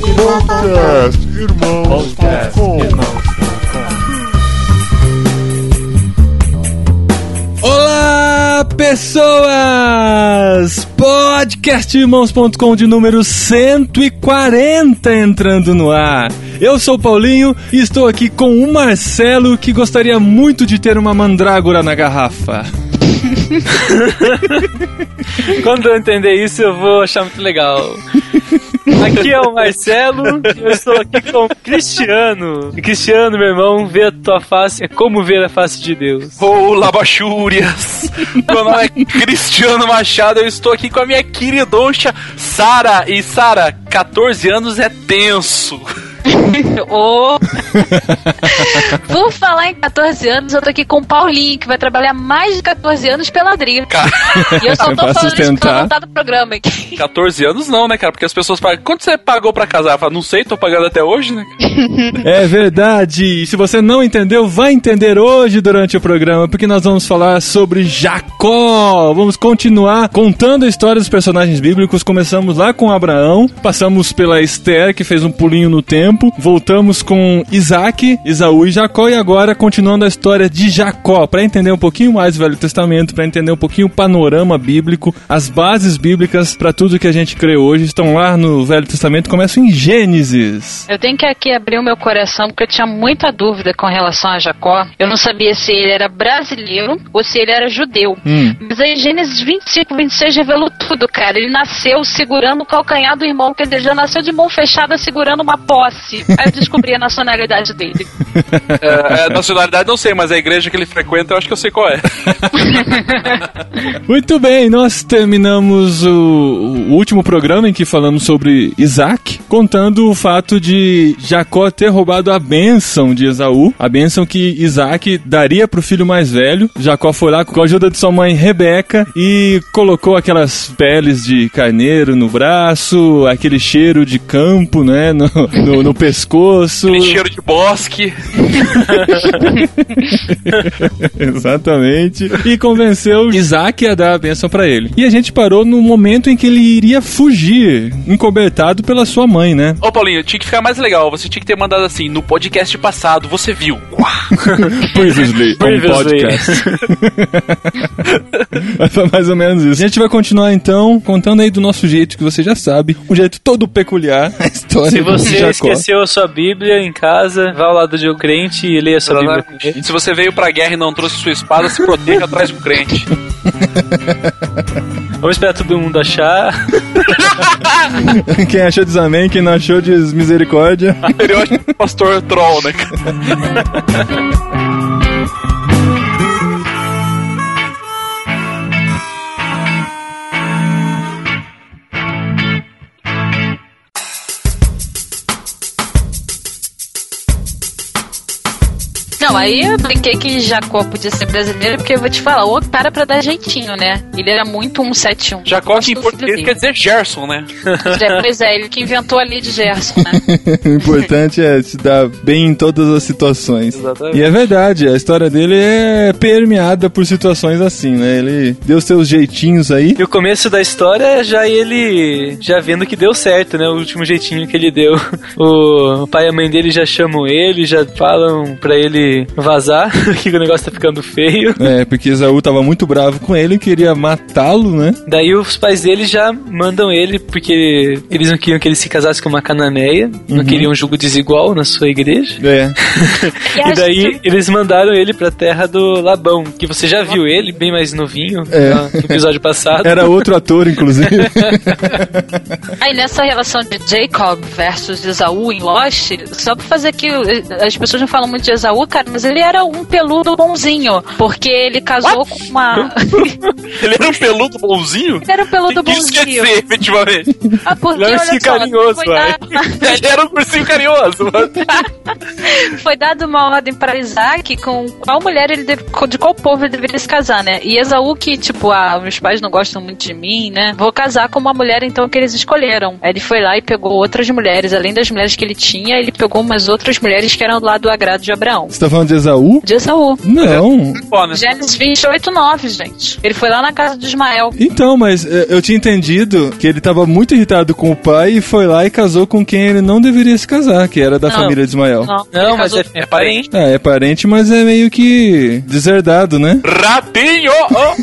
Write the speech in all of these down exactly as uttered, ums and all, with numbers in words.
Podcast Irmãos ponto com. Olá, pessoas! Podcast Irmãos ponto com de número cento e quarenta entrando no ar. Eu sou o Paulinho e estou aqui com o Marcelo, que gostaria muito de ter uma mandrágora na garrafa. Quando eu entender isso, eu vou achar muito legal. Aqui é o Marcelo, eu estou aqui com o Cristiano. E Cristiano, meu irmão, ver a tua face é como ver a face de Deus. Olá, Bachúrias! Meu nome é Cristiano Machado, eu estou aqui com a minha queridoncha Sara. E Sara, catorze anos é tenso. Oh. Por falar em catorze anos, eu tô aqui com o Paulinho, que vai trabalhar mais de catorze anos pela Adri. Cara... E eu só tô falando isso pra voltar do programa aqui. catorze anos não, né, cara? Porque as pessoas pagam. Quanto você pagou pra casar? Eu falo, não sei, tô pagando até hoje, né? É verdade. E se você não entendeu, vai entender hoje durante o programa, porque nós vamos falar sobre Jacó. Vamos continuar contando a história dos personagens bíblicos. Começamos lá com Abraão, passamos pela Esther, que fez um pulinho no tempo. Voltamos com Isaac, Esaú e Jacó, e agora continuando a história de Jacó, para entender um pouquinho mais o Velho Testamento, para entender um pouquinho o panorama bíblico, as bases bíblicas para tudo que a gente crê hoje estão lá no Velho Testamento. Começam em Gênesis. Eu tenho que aqui abrir o meu coração, porque eu tinha muita dúvida com relação a Jacó. Eu não sabia se ele era brasileiro ou se ele era judeu. Hum. Mas aí Gênesis vinte e cinco, vinte e seis revelou tudo, cara. Ele nasceu segurando o calcanhar do irmão, quer dizer, já nasceu de mão fechada segurando uma posse. Aí eu descobri a nacionalidade dele. É, a nacionalidade não sei, mas a igreja que ele frequenta eu acho que eu sei qual é. Muito bem, nós terminamos o, o último programa em que falamos sobre Isaac, contando o fato de Jacó ter roubado a bênção de Esaú, a bênção que Isaac daria pro filho mais velho. Jacó foi lá com a ajuda de sua mãe Rebeca e colocou aquelas peles de carneiro no braço, aquele cheiro de campo, né, no, no, no pescoço. Aquele cheiro de bosque. Exatamente. E convenceu Isaac a dar a bênção pra ele. E a gente parou no momento em que ele iria fugir, encobertado pela sua mãe, né? Ô, Paulinho, tinha que ficar mais legal. Você tinha que ter mandado assim, no podcast passado, você viu. Previously, on podcast. Foi mais ou menos isso. A gente vai continuar então, contando aí do nosso jeito, que você já sabe, um jeito todo peculiar, a história Se de você Jacó. esqueceu a sua Bíblia em casa, vá ao lado de um crente e leia a sua Bíblia. E se você veio pra guerra e não trouxe sua espada, se proteja atrás do crente. Vamos esperar todo mundo achar. Quem achou diz amém, quem não achou diz misericórdia. Estereótipo do pastor troll, né? Não, aí eu brinquei que Jacó podia ser brasileiro, porque eu vou te falar, o cara pra dar jeitinho, né? Ele era muito cento e setenta e um. Jacó, que em português quer dizer Gerson, né? É, pois é, ele que inventou a lei de Gerson, né? O importante é se dar bem em todas as situações. Exatamente. E é verdade, a história dele é permeada por situações assim, né? Ele deu seus jeitinhos aí. E o começo da história é já ele já vendo que deu certo, né? O último jeitinho que ele deu. O pai e a mãe dele já chamam ele, já falam pra ele vazar, que o negócio tá ficando feio. É, porque Esaú tava muito bravo com ele e queria matá-lo, né? Daí os pais dele já mandam ele, porque eles não queriam que ele se casasse com uma cananeia, uhum. Não queriam um julgo desigual na sua igreja. É. E daí eles mandaram ele pra terra do Labão, que você já viu ele, bem mais novinho, é. No episódio passado. Era outro ator, inclusive. Aí nessa relação de Jacob versus Esaú em Lost, só pra fazer que as pessoas não falam muito de Esaú, cara, mas ele era um peludo bonzinho, porque ele casou What? com uma... Ele era um peludo bonzinho? Ele era um peludo bonzinho. Isso quer dizer, efetivamente. Ah, porque, ele era um olha só, carinhoso, foi, dar... Ele era um ursinho carinhoso, mano. Foi dada uma ordem para Isaac com qual mulher ele deve... de qual povo ele deveria se casar, né? E Esaú que, tipo, ah, meus pais não gostam muito de mim, né? Vou casar com uma mulher, então, que eles escolheram. Aí ele foi lá e pegou outras mulheres, além das mulheres que ele tinha, ele pegou umas outras mulheres que eram lá do agrado de Abraão. Você tá falando de Esaú? De Esaú. Não. Pô, né? Gênesis vinte e oito, nove, gente. Ele foi lá na casa de Ismael. Então, mas eh, eu tinha entendido que ele tava muito irritado com o pai e foi lá e casou com quem ele não deveria se casar, que era da Não. família de Ismael. Não, Não, ele mas casou- é, é parente. Ah, é parente, mas é meio que deserdado, né? Rabinho! Oh.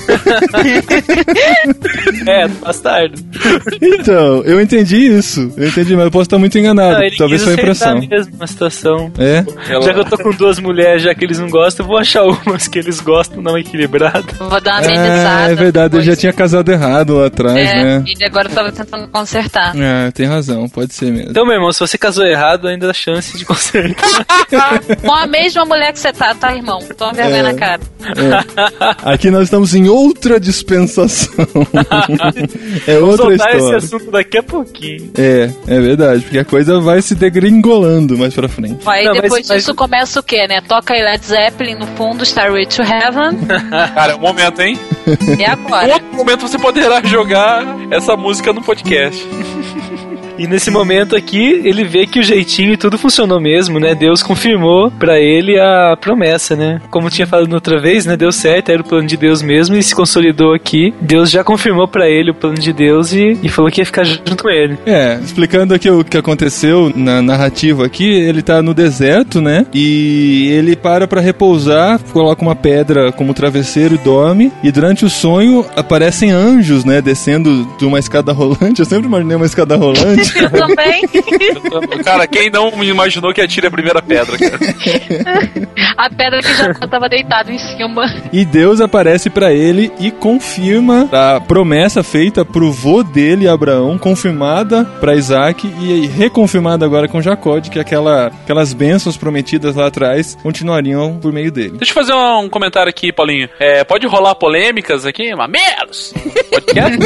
É, bastardo. Então, eu entendi isso. Eu entendi, mas eu posso estar muito enganado. Não, ele Talvez quis foi aceitar impressão. mesmo a situação. É? Ela- Já que eu tô com duas mulheres, já que eles não gostam, eu vou achar umas que eles gostam, não equilibrada. Vou dar uma amenizada. Ah, é verdade, ele já depois. tinha casado errado lá atrás, É, né? ele agora tava tentando consertar. É, tem razão, pode ser mesmo. Então, meu irmão, se você casou errado, ainda dá chance de consertar. Com a mesma mulher que você tá, tá, irmão? Toma vergonha É. na cara. É. Aqui nós estamos em outra dispensação. É Vamos outra soltar esse história. assunto daqui a pouquinho. É, é verdade, porque a coisa vai se degringolando mais pra frente. Aí Não, mas- depois mas- disso começa o quê, né? Toca aí Led Zeppelin no fundo, Starway to Heaven. Cara, um momento, hein? E Em agora? outro momento você poderá jogar essa música no podcast. E nesse momento aqui, ele vê que o jeitinho e tudo funcionou mesmo, né? Deus confirmou pra ele a promessa, né? Como tinha falado outra vez, né? Deu certo, era o plano de Deus mesmo e se consolidou aqui. Deus já confirmou pra ele o plano de Deus e, e falou que ia ficar junto com ele. É, explicando aqui o que aconteceu na narrativa aqui, ele tá no deserto, né? E ele para pra repousar, coloca uma pedra como travesseiro e dorme. E durante o sonho aparecem anjos, né? Descendo de uma escada rolante. Eu sempre imaginei uma escada rolante. Eu também. Cara, quem não imaginou que atire a primeira pedra, cara? A pedra que já tava deitado em cima. E Deus aparece pra ele e confirma a promessa feita pro vô dele, Abraão, confirmada pra Isaac e reconfirmada agora com Jacó, de que aquela, aquelas bênçãos prometidas lá atrás continuariam por meio dele. Deixa eu fazer um comentário aqui, Paulinho. É, pode rolar polêmicas aqui? Mamelos! Podcast?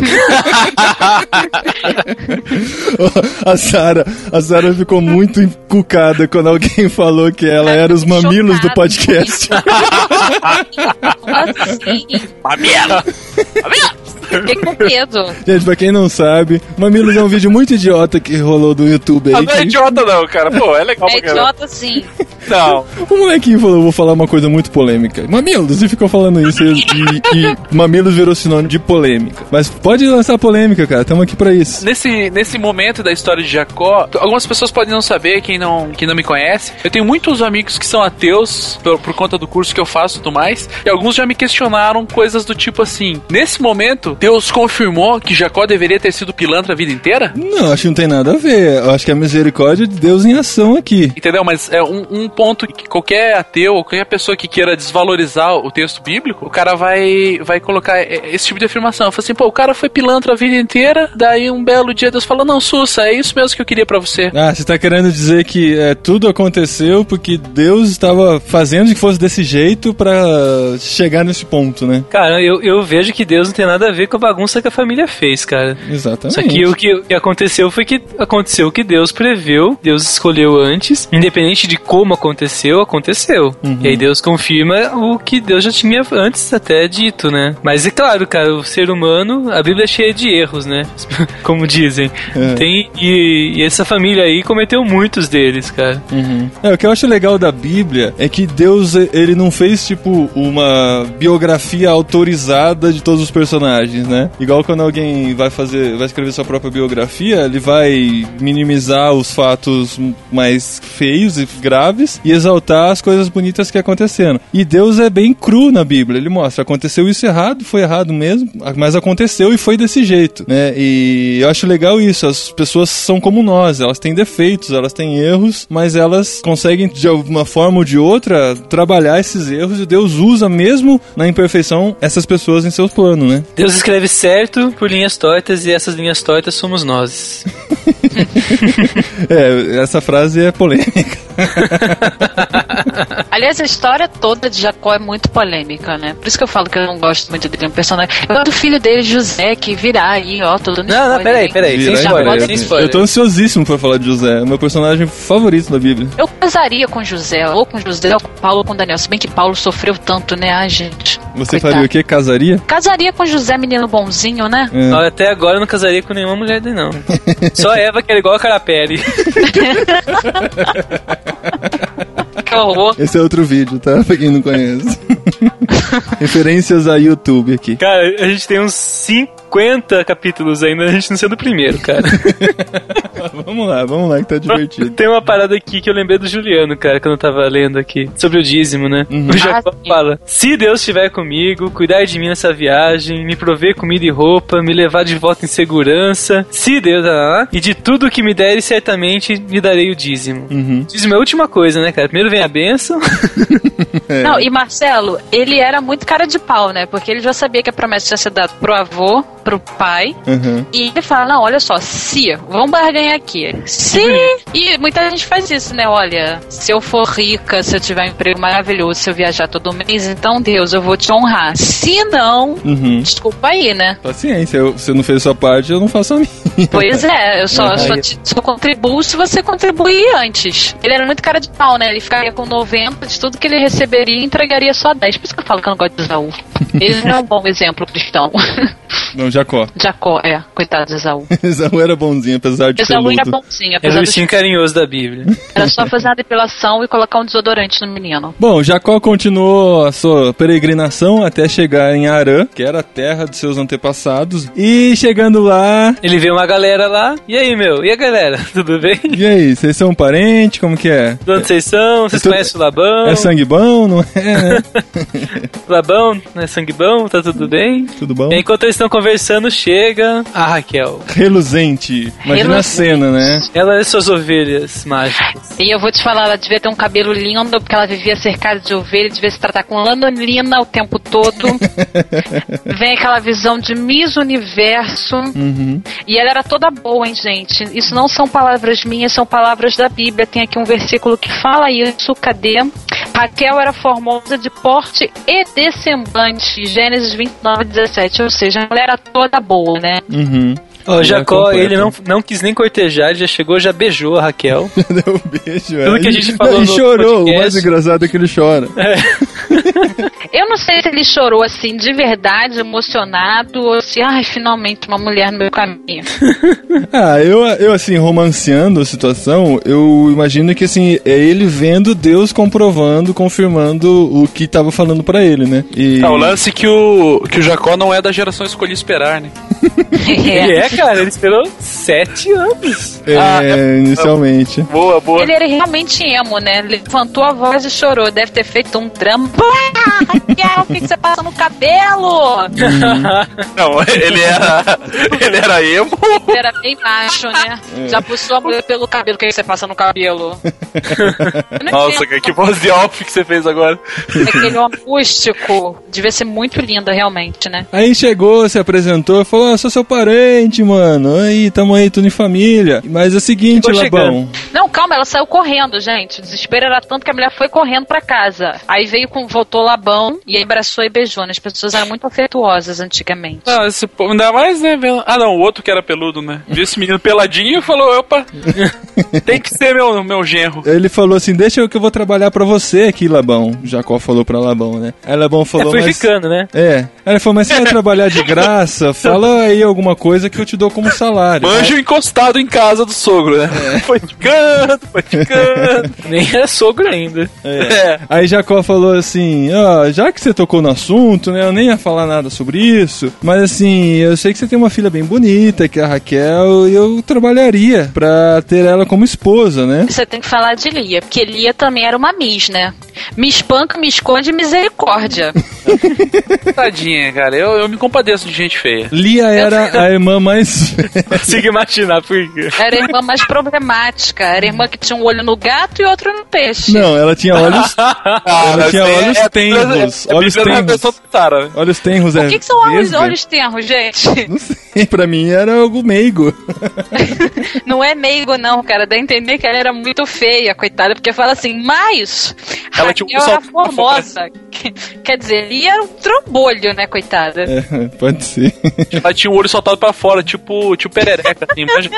A Sara, a Sara ficou muito encucada quando alguém falou que ela era os mamilos do podcast. Assim, Mamelo! Mamelo! fiquei com medo. Gente, pra quem não sabe, Mamilos é um vídeo muito idiota que rolou do YouTube Ah, aí. não é que idiota não, cara. Pô, é legal É pra caramba. idiota, sim. Não. o molequinho falou, vou falar uma coisa muito polêmica. Mamilos, e ficou falando isso. E, e, e Mamilos virou sinônimo de polêmica. Mas pode lançar polêmica, cara. Estamos aqui pra isso. Nesse, nesse momento da história de Jacó, algumas pessoas podem não saber, quem não, quem não me conhece. Eu tenho muitos amigos que são ateus por, por conta do curso que eu faço e tudo mais. E alguns já me questionaram coisas do tipo assim: nesse momento, Deus confirmou que Jacó deveria ter sido pilantra a vida inteira? Não, acho que não tem nada a ver. Eu acho que é a misericórdia de Deus em ação aqui. Entendeu? Mas é um, um ponto que qualquer ateu ou qualquer pessoa que queira desvalorizar o texto bíblico, o cara vai, vai colocar esse tipo de afirmação. Fala assim, pô, o cara foi pilantra a vida inteira, daí um belo dia Deus fala, não, Sussa, é isso mesmo que eu queria pra você. Ah, você tá querendo dizer que é, tudo aconteceu porque Deus estava fazendo que fosse desse jeito pra chegar nesse ponto, né? Cara, eu, eu vejo que Deus não tem nada a ver com a bagunça que a família fez, cara. Exatamente. Só que o que, o que aconteceu foi que aconteceu o que Deus preveu, Deus escolheu antes, independente de como aconteceu, aconteceu. Uhum. E aí Deus confirma o que Deus já tinha antes até dito, né? Mas é claro, cara, o ser humano, a Bíblia é cheia de erros, né? Como dizem. É. Tem, e, e essa família aí cometeu muitos deles, cara. Uhum. É, o que eu acho legal da Bíblia é que Deus, ele não fez, tipo, uma biografia autorizada de todos os personagens, né? Igual quando alguém vai fazer, vai escrever sua própria biografia, ele vai minimizar os fatos mais feios e graves e exaltar as coisas bonitas que aconteceram. E Deus é bem cru na Bíblia, ele mostra, aconteceu isso errado, foi errado mesmo, mas aconteceu e foi desse jeito, né? E eu acho legal isso, as pessoas são como nós, elas têm defeitos, elas têm erros, mas elas conseguem de uma forma ou de outra trabalhar esses erros e Deus usa mesmo na imperfeição essas pessoas em seus planos, né? Deus escreve certo por linhas tortas e essas linhas tortas somos nós. É, essa frase é polêmica. Aliás, a história toda de Jacó é muito polêmica, né? Por isso que eu falo que eu não gosto muito dele, um personagem. Eu gosto do filho dele, José, que virá aí, ó, todo Não, não, peraí, peraí, sem Virar spoiler, spoiler. sem spoiler. Eu tô ansiosíssimo pra falar de José, é o meu personagem favorito da Bíblia. Eu casaria com José, ou com José, ou com Paulo, ou com Daniel. Se bem que Paulo sofreu tanto, né? Ai, gente. Você Coitado. faria o quê? Casaria? Casaria com José, menino bonzinho, né? É. Olha, até agora eu não casaria com nenhuma mulher dele, não. Só Eva, que era igual a Carapelli. Que horror. Esse é outro vídeo, tá? Pra quem não conhece. Referências a YouTube aqui. Cara, a gente tem uns cinquenta capítulos ainda, a gente não sendo o primeiro, cara. Vamos lá, vamos lá que tá divertido. Tem uma parada aqui que eu lembrei do Juliano, cara, quando eu tava lendo aqui, sobre o dízimo, né? Uhum. O Jacó Ah, fala: se Deus estiver comigo, cuidar de mim nessa viagem, me prover comida e roupa, me levar de volta em segurança, se Deus, ah, e de tudo que me der, certamente me darei o dízimo. Uhum. Dízimo é a última coisa, né, cara? Primeiro vem a bênção. É. Não, e Marcelo, ele era muito cara de pau, né? Porque ele já sabia que a promessa tinha sido dada pro avô, pro pai. Uhum. E ele fala, não, olha só, se, vamos barganhar aqui. Se, e muita gente faz isso, né? Olha, se eu for rica, se eu tiver um emprego maravilhoso, se eu viajar todo mês, então Deus, eu vou te honrar. Se não, Uhum. desculpa aí, né? Paciência, eu, você não fez a sua parte, eu não faço a minha. Pois é, eu só, Aí- só, te, só contribuo se você contribuir antes. Ele era muito cara de pau, né? Ele ficaria com noventa de tudo que ele receberia e entregaria só dez. Por isso que eu falo que eu não gosto de Esaú. Ele não é um bom exemplo cristão. Não, Jacó. Jacó, é, coitado de Esaú. Esaú era bonzinho, apesar de Esaú peludo. era bonzinho, É o apesar de bichinho carinhoso da Bíblia. era só fazer uma depilação e colocar um desodorante no menino. Bom, Jacó continuou a sua peregrinação até chegar em Harã, que era a terra de seus antepassados. E chegando lá... Ele vê uma galera lá, e aí, meu? E a galera? Tudo bem? E aí, vocês são parentes? Como que é? De onde vocês são? Vocês É tudo- conhecem o Labão? É sangue bom, não é? Né? Labão, não é sangue bom? Tá tudo bem? Tudo bom? E enquanto eles estão conversando, chega a Raquel. Reluzente. Imagina a Reluzente. cena, né? Ela é suas ovelhas mágicas. E eu vou te falar, ela devia ter um cabelo lindo, porque ela vivia cercada de ovelha, devia se tratar com lanolina o tempo todo. Vem aquela visão de Miss Universo. Uhum. E ela era toda boa, hein, gente? Isso não são palavras minhas, são palavras da Bíblia. Tem aqui um versículo que fala isso. Cadê? Raquel era formosa de porte e de semblante. Gênesis vinte e nove, dezessete. Ou seja, ela era toda boa, né? Uhum. Ó, Já Jacó, completa. ele não, não quis nem cortejar, ele já chegou, já beijou a Raquel. Deu um beijo, Tudo é. que a gente Não, falou e no chorou. podcast. O mais engraçado é que ele chora. Eu não sei se ele chorou assim, de verdade, emocionado, ou se, ai, finalmente uma mulher no meu caminho. Ah, eu, eu assim, romanceando a situação, eu imagino que assim, é ele vendo Deus comprovando, confirmando o que tava falando pra ele, né? E... Ah, o lance é que o, que o Jacó não é da geração Escolhi Esperar, né? Ele é, cara, ele esperou sete anos. É, Ah, é- inicialmente. Boa, boa. Ele era realmente emo, né? Levantou a voz e chorou. Deve ter feito um drama. Ah, Raquel, o que, que você passa no cabelo? Não, ele era. Ele era emo. Ele era bem macho, né? Já puxou a mulher pelo cabelo. O que, que você passa no cabelo? Eu não Nossa, entendo. cara, que voz de off que você fez agora. Aquele acústico. Devia ser muito linda, realmente, né? Aí chegou, se apresentou, falou, ah, sou seu parente, mano. Aí, tamo aí, tudo em família. Mas é o seguinte, Chegou Labão. Não, calma, ela saiu correndo, gente. O desespero era tanto que a mulher foi correndo pra casa. Aí veio com, voltou Labão e abraçou e beijou, né? As pessoas eram muito afetuosas antigamente. Não, esse povo, ainda mais, né? vendo- Ah, não, o outro que era peludo, né? Viu esse menino peladinho e falou: opa, tem que ser meu, meu genro. Ele falou assim, deixa eu que eu vou trabalhar pra você aqui, Labão. Jacó falou pra Labão, né? Aí Labão É, falou, foi mas... ficando, né? É. Aí ele falou, mas você vai trabalhar de graça? Fala aí alguma coisa que eu te dou como salário. Manjo encostado em casa do sogro, né? Foi ficando, foi ficando. Nem era sogro ainda. É. Aí Jacó falou assim, ó, já que você tocou no assunto, né, eu nem ia falar nada sobre isso, mas assim, eu sei que você tem uma filha bem bonita, que é a Raquel, e eu trabalharia pra ter ela como esposa, né? Você tem que falar de Lia, porque Lia também era uma Miss, né? Me espanca, me esconde, misericórdia. Tadinha, cara. Eu, eu me compadeço de gente feia. Lia era a irmã mais... Consigo imaginar por quê. Era a irmã mais problemática. Era a irmã que tinha um olho no gato e outro no peixe. Não, ela tinha olhos... ela tinha é- olhos é- tenros. é- é- Olhos é- é- é- tenros. é- Tara, né? Olhos tenros, é O que, que são olhos, vesga? olhos tenros, gente? Não sei, pra mim era algo meigo. Não é meigo, não, cara. Dá a entender que ela era muito feia, coitada, porque fala assim, mas Ela Raquel tinha um era salto pra formosa. Quer dizer, Lia era um trombolho, né, coitada? É, pode ser. Ela tinha o olho soltado pra fora, tipo, tipo perereca, assim, imagina.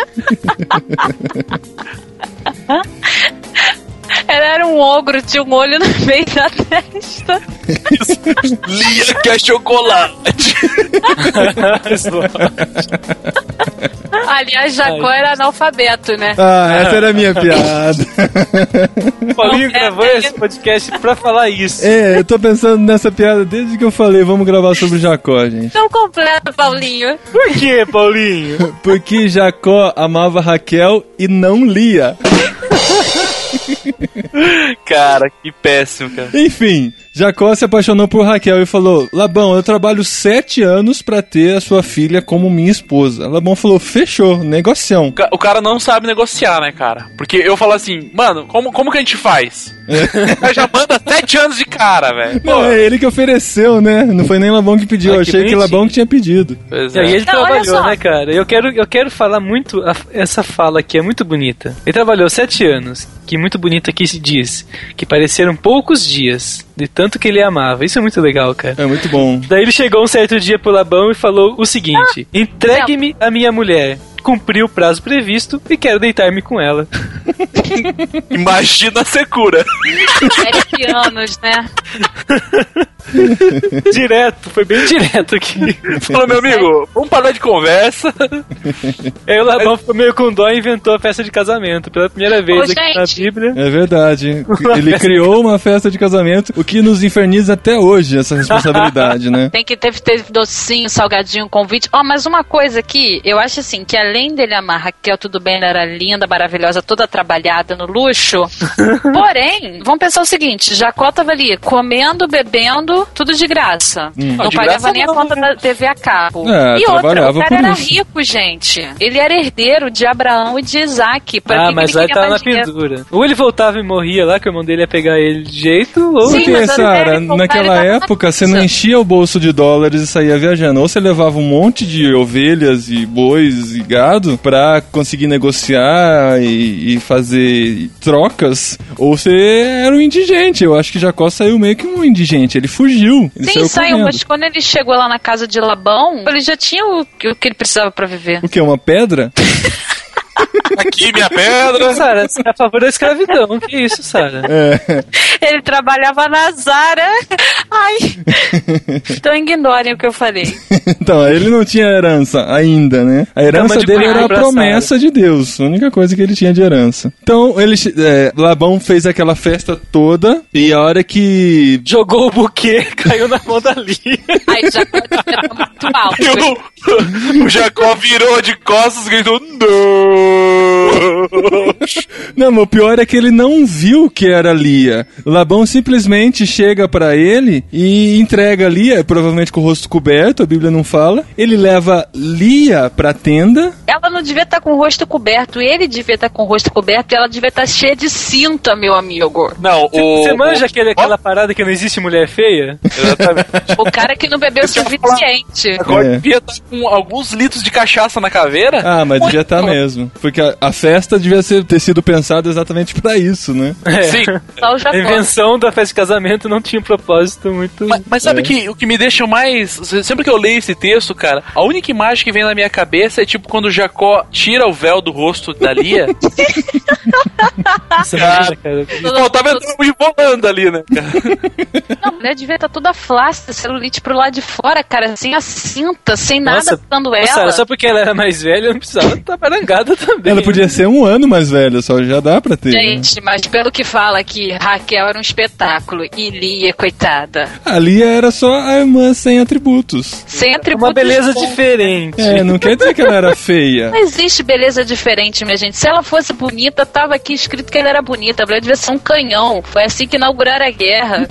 Ela era um ogro, tinha um olho no meio da testa. Lia quer chocolate. Aliás, Jacó era analfabeto, né? Ah, essa era a minha piada. O Paulinho gravou esse podcast pra falar isso. É, eu tô pensando nessa piada desde que eu falei, vamos gravar sobre Jacó, gente. Não completa, Paulinho. Por que, Paulinho? Porque Jacó amava Raquel e não Lia. Cara, que péssimo, cara. Enfim, Jacó se apaixonou por Raquel e falou: Labão, eu trabalho sete anos pra ter a sua filha como minha esposa. Labão falou: fechou, negocião. O, ca- o cara não sabe negociar, né, cara? Porque eu falo assim, mano, como, como que a gente faz? O cara já manda sete anos de cara, velho. Não, é ele que ofereceu, né? Não foi nem Labão que pediu, Ah, eu que achei que bonitinho. Labão que tinha pedido. Pois E aí é. ele Não, olha trabalhou, só. né, cara? Eu quero, eu quero falar muito, a- essa fala aqui é muito bonita. Ele trabalhou sete anos, que muito bonito aqui se diz, que pareceram poucos dias, de tanto que ele amava. Isso é muito legal, cara. É muito bom. Daí ele chegou um certo dia pro Labão e falou o seguinte: entregue-me a minha mulher. Cumpri o prazo previsto e quero deitar-me com ela. Imagina a secura. Sete anos, né? Direto, foi bem direto aqui. Falou, meu amigo, vamos parar de conversa. Aí o Labão ficou meio com dó e inventou a festa de casamento. Pela primeira vez Ô, aqui gente. na Bíblia. É verdade. Ele criou uma festa de casamento, o que nos inferniza até hoje, essa responsabilidade, né? Tem que ter, ter docinho, salgadinho, convite. Ó, mas uma coisa aqui, eu acho assim, que além dele amar Raquel, tudo bem, ela era linda, maravilhosa, toda trabalhada no luxo. Porém, vamos pensar o seguinte, Jacó tava ali comendo, bebendo, tudo de graça. Hum. Não Ah, de pagava graça nem a não, conta né? da T V a cabo. É, e outra, trabalhava o cara por era isso. rico, gente. Ele era herdeiro de Abraão e de Isaac. Pra Ah, que mas que lá ele ele tava queria na mais dinheiro? pendura. Ou ele voltava e morria lá, que o irmão dele ia pegar ele de jeito, ou... Sim, Porque, mas era Sara, velho, naquela ele tava época na você não pizza. enchia o bolso de dólares e saía viajando. Ou você levava um monte de ovelhas e bois e gado pra conseguir negociar e, e fazer trocas, ou você era um indigente. Eu acho que Jacó saiu meio que um indigente. Ele fugiu. Ele Sim, saiu saiu, correndo. mas quando ele chegou lá na casa de Labão, ele já tinha o, que- o que ele precisava pra viver. O que? Uma pedra? Aqui, minha pedra. Sara, você é a favor da escravidão. Que isso, Sara? É. Ele trabalhava na Zara. Ai. Então ignorem o que eu falei. Então, ele não tinha herança ainda, né? A herança Cama de dele banho era a abraçada. promessa de Deus. A única coisa que ele tinha de herança. Então, ele, é, Labão fez aquela festa toda e a hora que... Jogou o buquê, caiu na mão da Lia. Aí já era muito alto. E o, o Jacó virou de costas e gritou, não. Não, mas o pior é que ele não viu que era Lia. Labão simplesmente chega pra ele e entrega Lia, provavelmente com o rosto coberto, a Bíblia não fala. Ele leva Lia pra tenda. Ela não devia estar com o rosto coberto, ele devia estar com o rosto coberto e ela devia estar cheia de cinta, meu amigo. Não, o... Você manja o- aquele, aquela parada que não existe mulher feia? Exatamente. O cara que não bebeu o suficiente. Agora É. devia estar com alguns litros de cachaça na caveira. Ah, mas devia estar mesmo. Porque a, a festa devia ser, ter sido pensada exatamente pra isso, né? É. Sim. Só o A Jacó. invenção da festa de casamento não tinha um propósito muito... Mas, mas sabe É. que o que me deixa mais... Sempre que eu leio esse texto, cara, a única imagem que vem na minha cabeça é tipo quando o Jacó tira o véu do rosto da Lia. Você manja, cara. Pô, tava enrolando ali, né? cara? Não, a mulher devia estar toda flácida, celulite pro lado de fora, cara, sem a cinta, sem nada Nossa, ficando Ô, ela. Sara, só porque ela era mais velha, não precisava estar barangada também. Ela podia ser um ano mais velha, só já dá pra ter. né? Gente, mas pelo que fala aqui, Raquel era um espetáculo e Lia, coitada, A Lia era só a irmã sem atributos. sem atributos. Uma beleza bons. diferente. É, não quer dizer que ela era feia. Não existe beleza diferente, minha gente. Se ela fosse bonita, tava aqui escrito que ela era bonita. A mulher devia ser um canhão. Foi assim que inauguraram a guerra.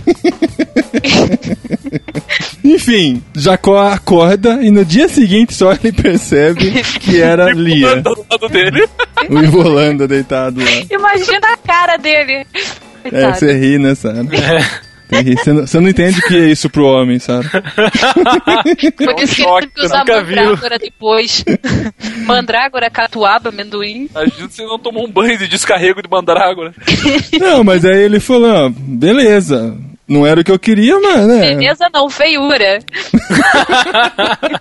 Enfim, Jacó acorda e no dia seguinte só ele percebe que era Lia. Do lado dele. O Ivolanda deitado lá. Imagina a cara dele. É, Coitado. você ri, né, Sara? Você ri. Você não, você não entende o que é isso pro homem, Sara. Por isso que ele teve que você usar nunca viu. mandrágora depois. Mandrágora, catuaba, amendoim. Imagina se não tomou um banho de descarrego de mandrágora. Não, mas aí ele falou, ah, beleza. Não era o que eu queria, mas, né? Beleza não, feiura.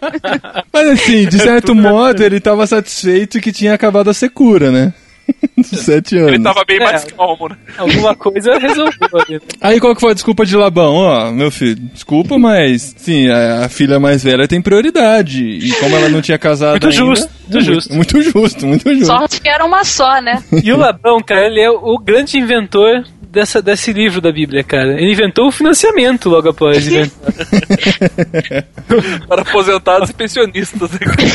Mas assim, de certo modo, ele tava satisfeito que tinha acabado a secura, né? Sete anos. Ele tava bem É. mais calmo, né? Alguma coisa resolveu ali, né? Aí qual que foi a desculpa de Labão? Ó, meu filho, desculpa, mas sim, a, a filha mais velha tem prioridade. E como ela não tinha casado Muito ainda... justo, muito justo. Muito justo, muito justo. Sorte que era uma só, né? E o Labão, cara, ele é o grande inventor dessa, desse livro da Bíblia, cara. Ele inventou o financiamento logo após inventar. Para aposentados e pensionistas.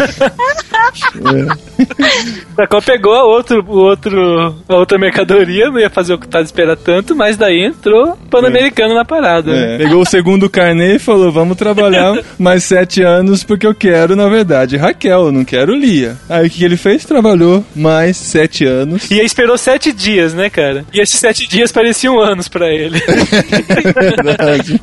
Jacó pegou a, outro, o outro, a outra mercadoria, não ia fazer o que tá esperando tanto, mas daí entrou Pan-Americano na parada. né? É, pegou o segundo carnê e falou, vamos trabalhar mais sete anos porque eu quero, na verdade, Raquel, eu não quero Lia. Aí o que ele fez? Trabalhou mais sete anos. E aí esperou sete dias, né, cara? E esses sete dias pareciam anos pra ele. Verdade.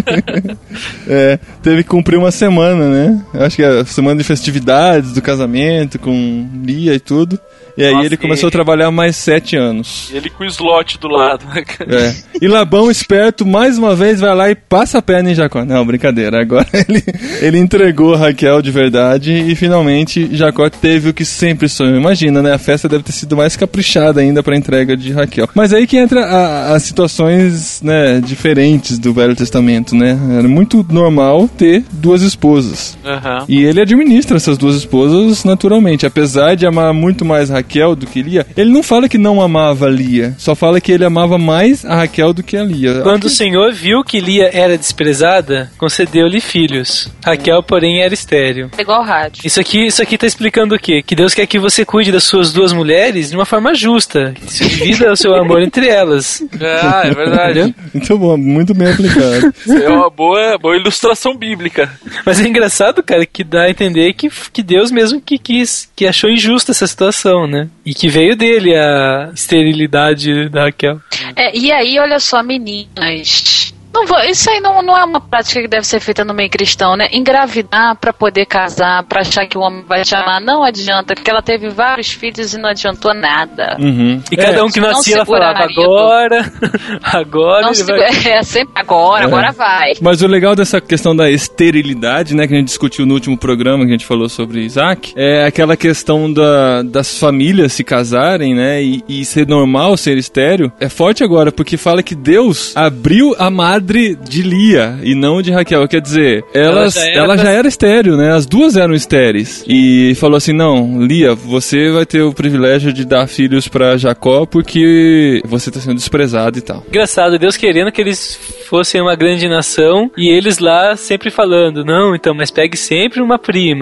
É, teve que cumprir uma semana, né? Eu acho que é a semana de festividades do casamento com Lia e tudo. E aí Nossa, ele começou e- a trabalhar mais sete anos. Ele com o slot do lado, né, cara? É. E Labão, esperto, mais uma vez vai lá e passa a perna em Jacó. Não, brincadeira. Agora ele, ele entregou Raquel de verdade e finalmente Jacó teve o que sempre sonhou. Imagina, né? A festa deve ter sido mais caprichada ainda pra entrega de Raquel. Mas aí que entra a- as situações, né, diferentes do Velho Testamento, né? Era muito normal ter duas esposas. Aham. E ele administra essas duas esposas naturalmente. Apesar de amar muito mais Raquel do que Lia, ele não fala que não amava Lia. Só fala que ele amava mais a Raquel do que a Lia. Quando o Senhor viu que Lia era desprezada, concedeu-lhe filhos. Raquel, porém, era estéril. É igual rádio. Isso aqui, isso aqui tá explicando o quê? Que Deus quer que você cuide das suas duas mulheres de uma forma justa. Que se divida o seu amor entre elas. Ah, é verdade. Muito bom, muito bem aplicado. Isso é uma boa, boa ilustração bíblica. Mas é engraçado, cara, que dá a entender que, que Deus mesmo que quis, que achou injusta essa situação, né? E que veio dele a esterilidade da Raquel. É, e aí, olha só, meninas. Não vou, isso aí não, não é uma prática que deve ser feita no meio cristão, né? Engravidar pra poder casar, pra achar que o homem vai te amar, não adianta, porque ela teve vários filhos e não adiantou nada. Uhum. E cada um que não nascia, ela segura falava, marido. agora, agora Não ele se, vai... é sempre agora, agora vai. Mas o legal dessa questão da esterilidade, né, que a gente discutiu no último programa que a gente falou sobre Isaac, é aquela questão da, das famílias se casarem, né, e, e ser normal ser estéril. É forte agora, porque fala que Deus abriu a madre de Lia e não de Raquel. Quer dizer, elas, Ela já era ela já pra- era estéril, né, as duas eram estéreis. E falou assim, não, Lia, você vai ter o privilégio de dar filhos pra Jacó porque você tá sendo desprezado e tal. Engraçado, Deus querendo que eles fossem uma grande nação e eles lá sempre falando, não, então, mas pegue sempre uma prima.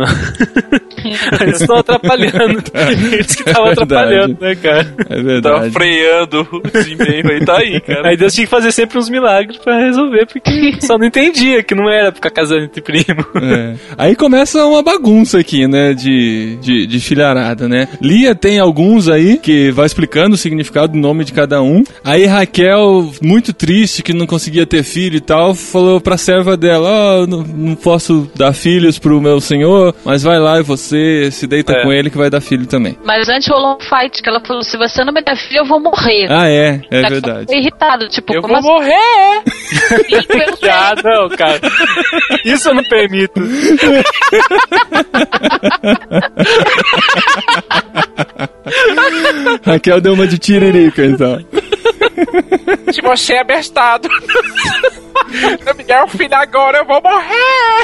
Eles estão atrapalhando. Eles que estavam É verdade. atrapalhando, né, cara? É Tava verdade. freando o desempenho aí, tá aí, cara. Aí Deus tinha que fazer sempre uns milagres pra resolver, porque só não entendia que não era ficar casando entre primo. É. Aí começa uma bagunça aqui, né, de, de, de filharada, né? Lia tem alguns aí que vai explicando o significado do nome de cada um. Aí Raquel, muito triste que não conseguia ter filho e tal, falou pra serva dela, ó, não, não posso dar filhos pro meu senhor, mas vai lá e você se deita É. com ele que vai dar filho também. Mas antes rolou um fight que ela falou: se você não me der filho, eu vou morrer. Ah, é, é Ela verdade. ficou irritado, tipo, Eu como vou assim? morrer! Eu sei. Ah, não, cara. Isso eu não permito. Raquel deu uma de tiririca, então. Se você é bestado, não me der um filho agora, eu vou morrer!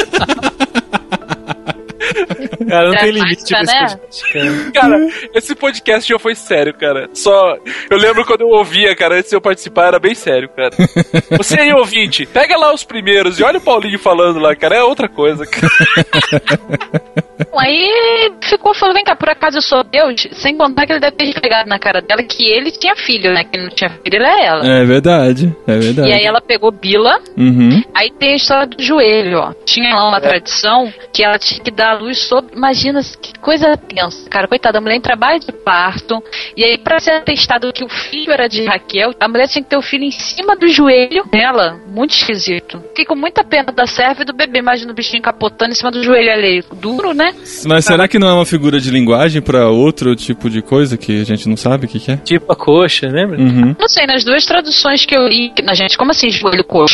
Cara, não tem Dramática, limite pra né? esse podcast, cara. Cara, esse podcast já foi sério, cara. Só. Eu lembro quando eu ouvia, cara, antes de eu participar, era bem sério, cara. Você aí, ouvinte, pega lá os primeiros e olha o Paulinho falando lá, cara, é outra coisa, cara. Aí ficou falando: vem cá, por acaso eu sou Deus? Sem contar que ele deve ter pegado na cara dela que ele tinha filho, né? Que ele não tinha filho, ele é ela. É verdade, é verdade. E aí ela pegou Bila. Uhum. Aí tem a história do joelho, ó. Tinha lá uma tradição que ela tinha que dar a luz sobre... Imagina que coisa tensa, cara. Coitada, a mulher em trabalho de parto. E aí, pra ser atestado que o filho era de Raquel, a mulher tinha que ter o filho em cima do joelho dela. Muito esquisito. Fiquei com muita pena da serva e do bebê. Imagina o bichinho capotando em cima do joelho ali. Duro, né? Mas será que não é uma figura de linguagem pra outro tipo de coisa que a gente não sabe o que, que é? Tipo a coxa, lembra? Uhum. Não sei, nas duas traduções que eu li... Na gente, como assim joelho coxa?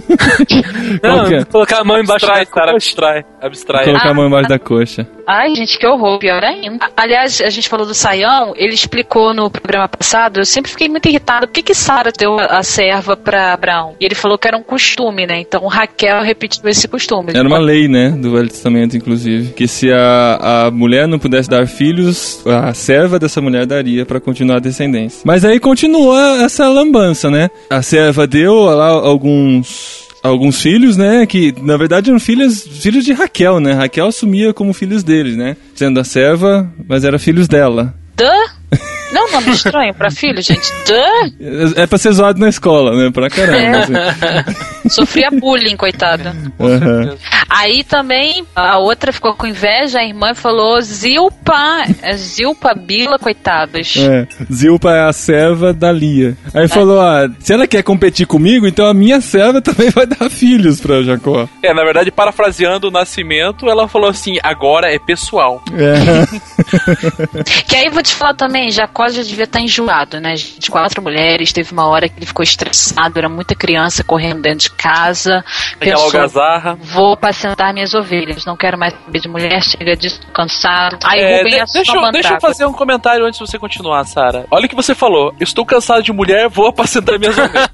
Não, Qual que é? colocar a mão embaixo Abstrai, da cara, coxa. abstrai. Abstrai. Colocar Ah, a mão embaixo da coxa. Ai, gente, que horror, pior ainda. Aliás, a gente falou do Saião, ele explicou no programa passado, eu sempre fiquei muito irritada, por que que Sara deu a, a serva pra Abraão? E ele falou que era um costume, né? Então Raquel repetiu esse costume. Era uma lei, né, do Velho Testamento, inclusive, que se a, a mulher não pudesse dar filhos, a serva dessa mulher daria pra continuar a descendência. Mas aí continua essa lambança, né? A serva deu lá alguns... alguns filhos, né, que na verdade eram filhos, filhos de Raquel, né, Raquel assumia como filhos deles, né, sendo a serva, mas eram filhos dela. Dã? Não é um nome estranho pra filho, gente. Dã? É, é pra ser zoado na escola, né, pra caramba. Assim. Sofria bullying, coitada. Uhum. Aí também a outra ficou com inveja, a irmã falou Zilpa, é Zilpa Bila, coitados. É, Zilpa é a serva da Lia. Aí falou, ah, se ela quer competir comigo, então a minha serva também vai dar filhos pra Jacó. É, na verdade, parafraseando o nascimento, ela falou assim, agora é pessoal. É. Que aí eu vou te falar também, Jacó já devia estar enjoado, né, gente? Quatro mulheres, teve uma hora que ele ficou estressado, era muita criança correndo dentro de casa. Aquela Pensou, algazarra. vou apacentar minhas ovelhas, não quero mais saber de mulher, chega disso, tô cansado. Aí É, Rubem de- é deixa, só eu, deixa eu fazer um comentário antes de você continuar, Sara. Olha o que você falou. Estou cansado de mulher, vou apacentar minhas ovelhas.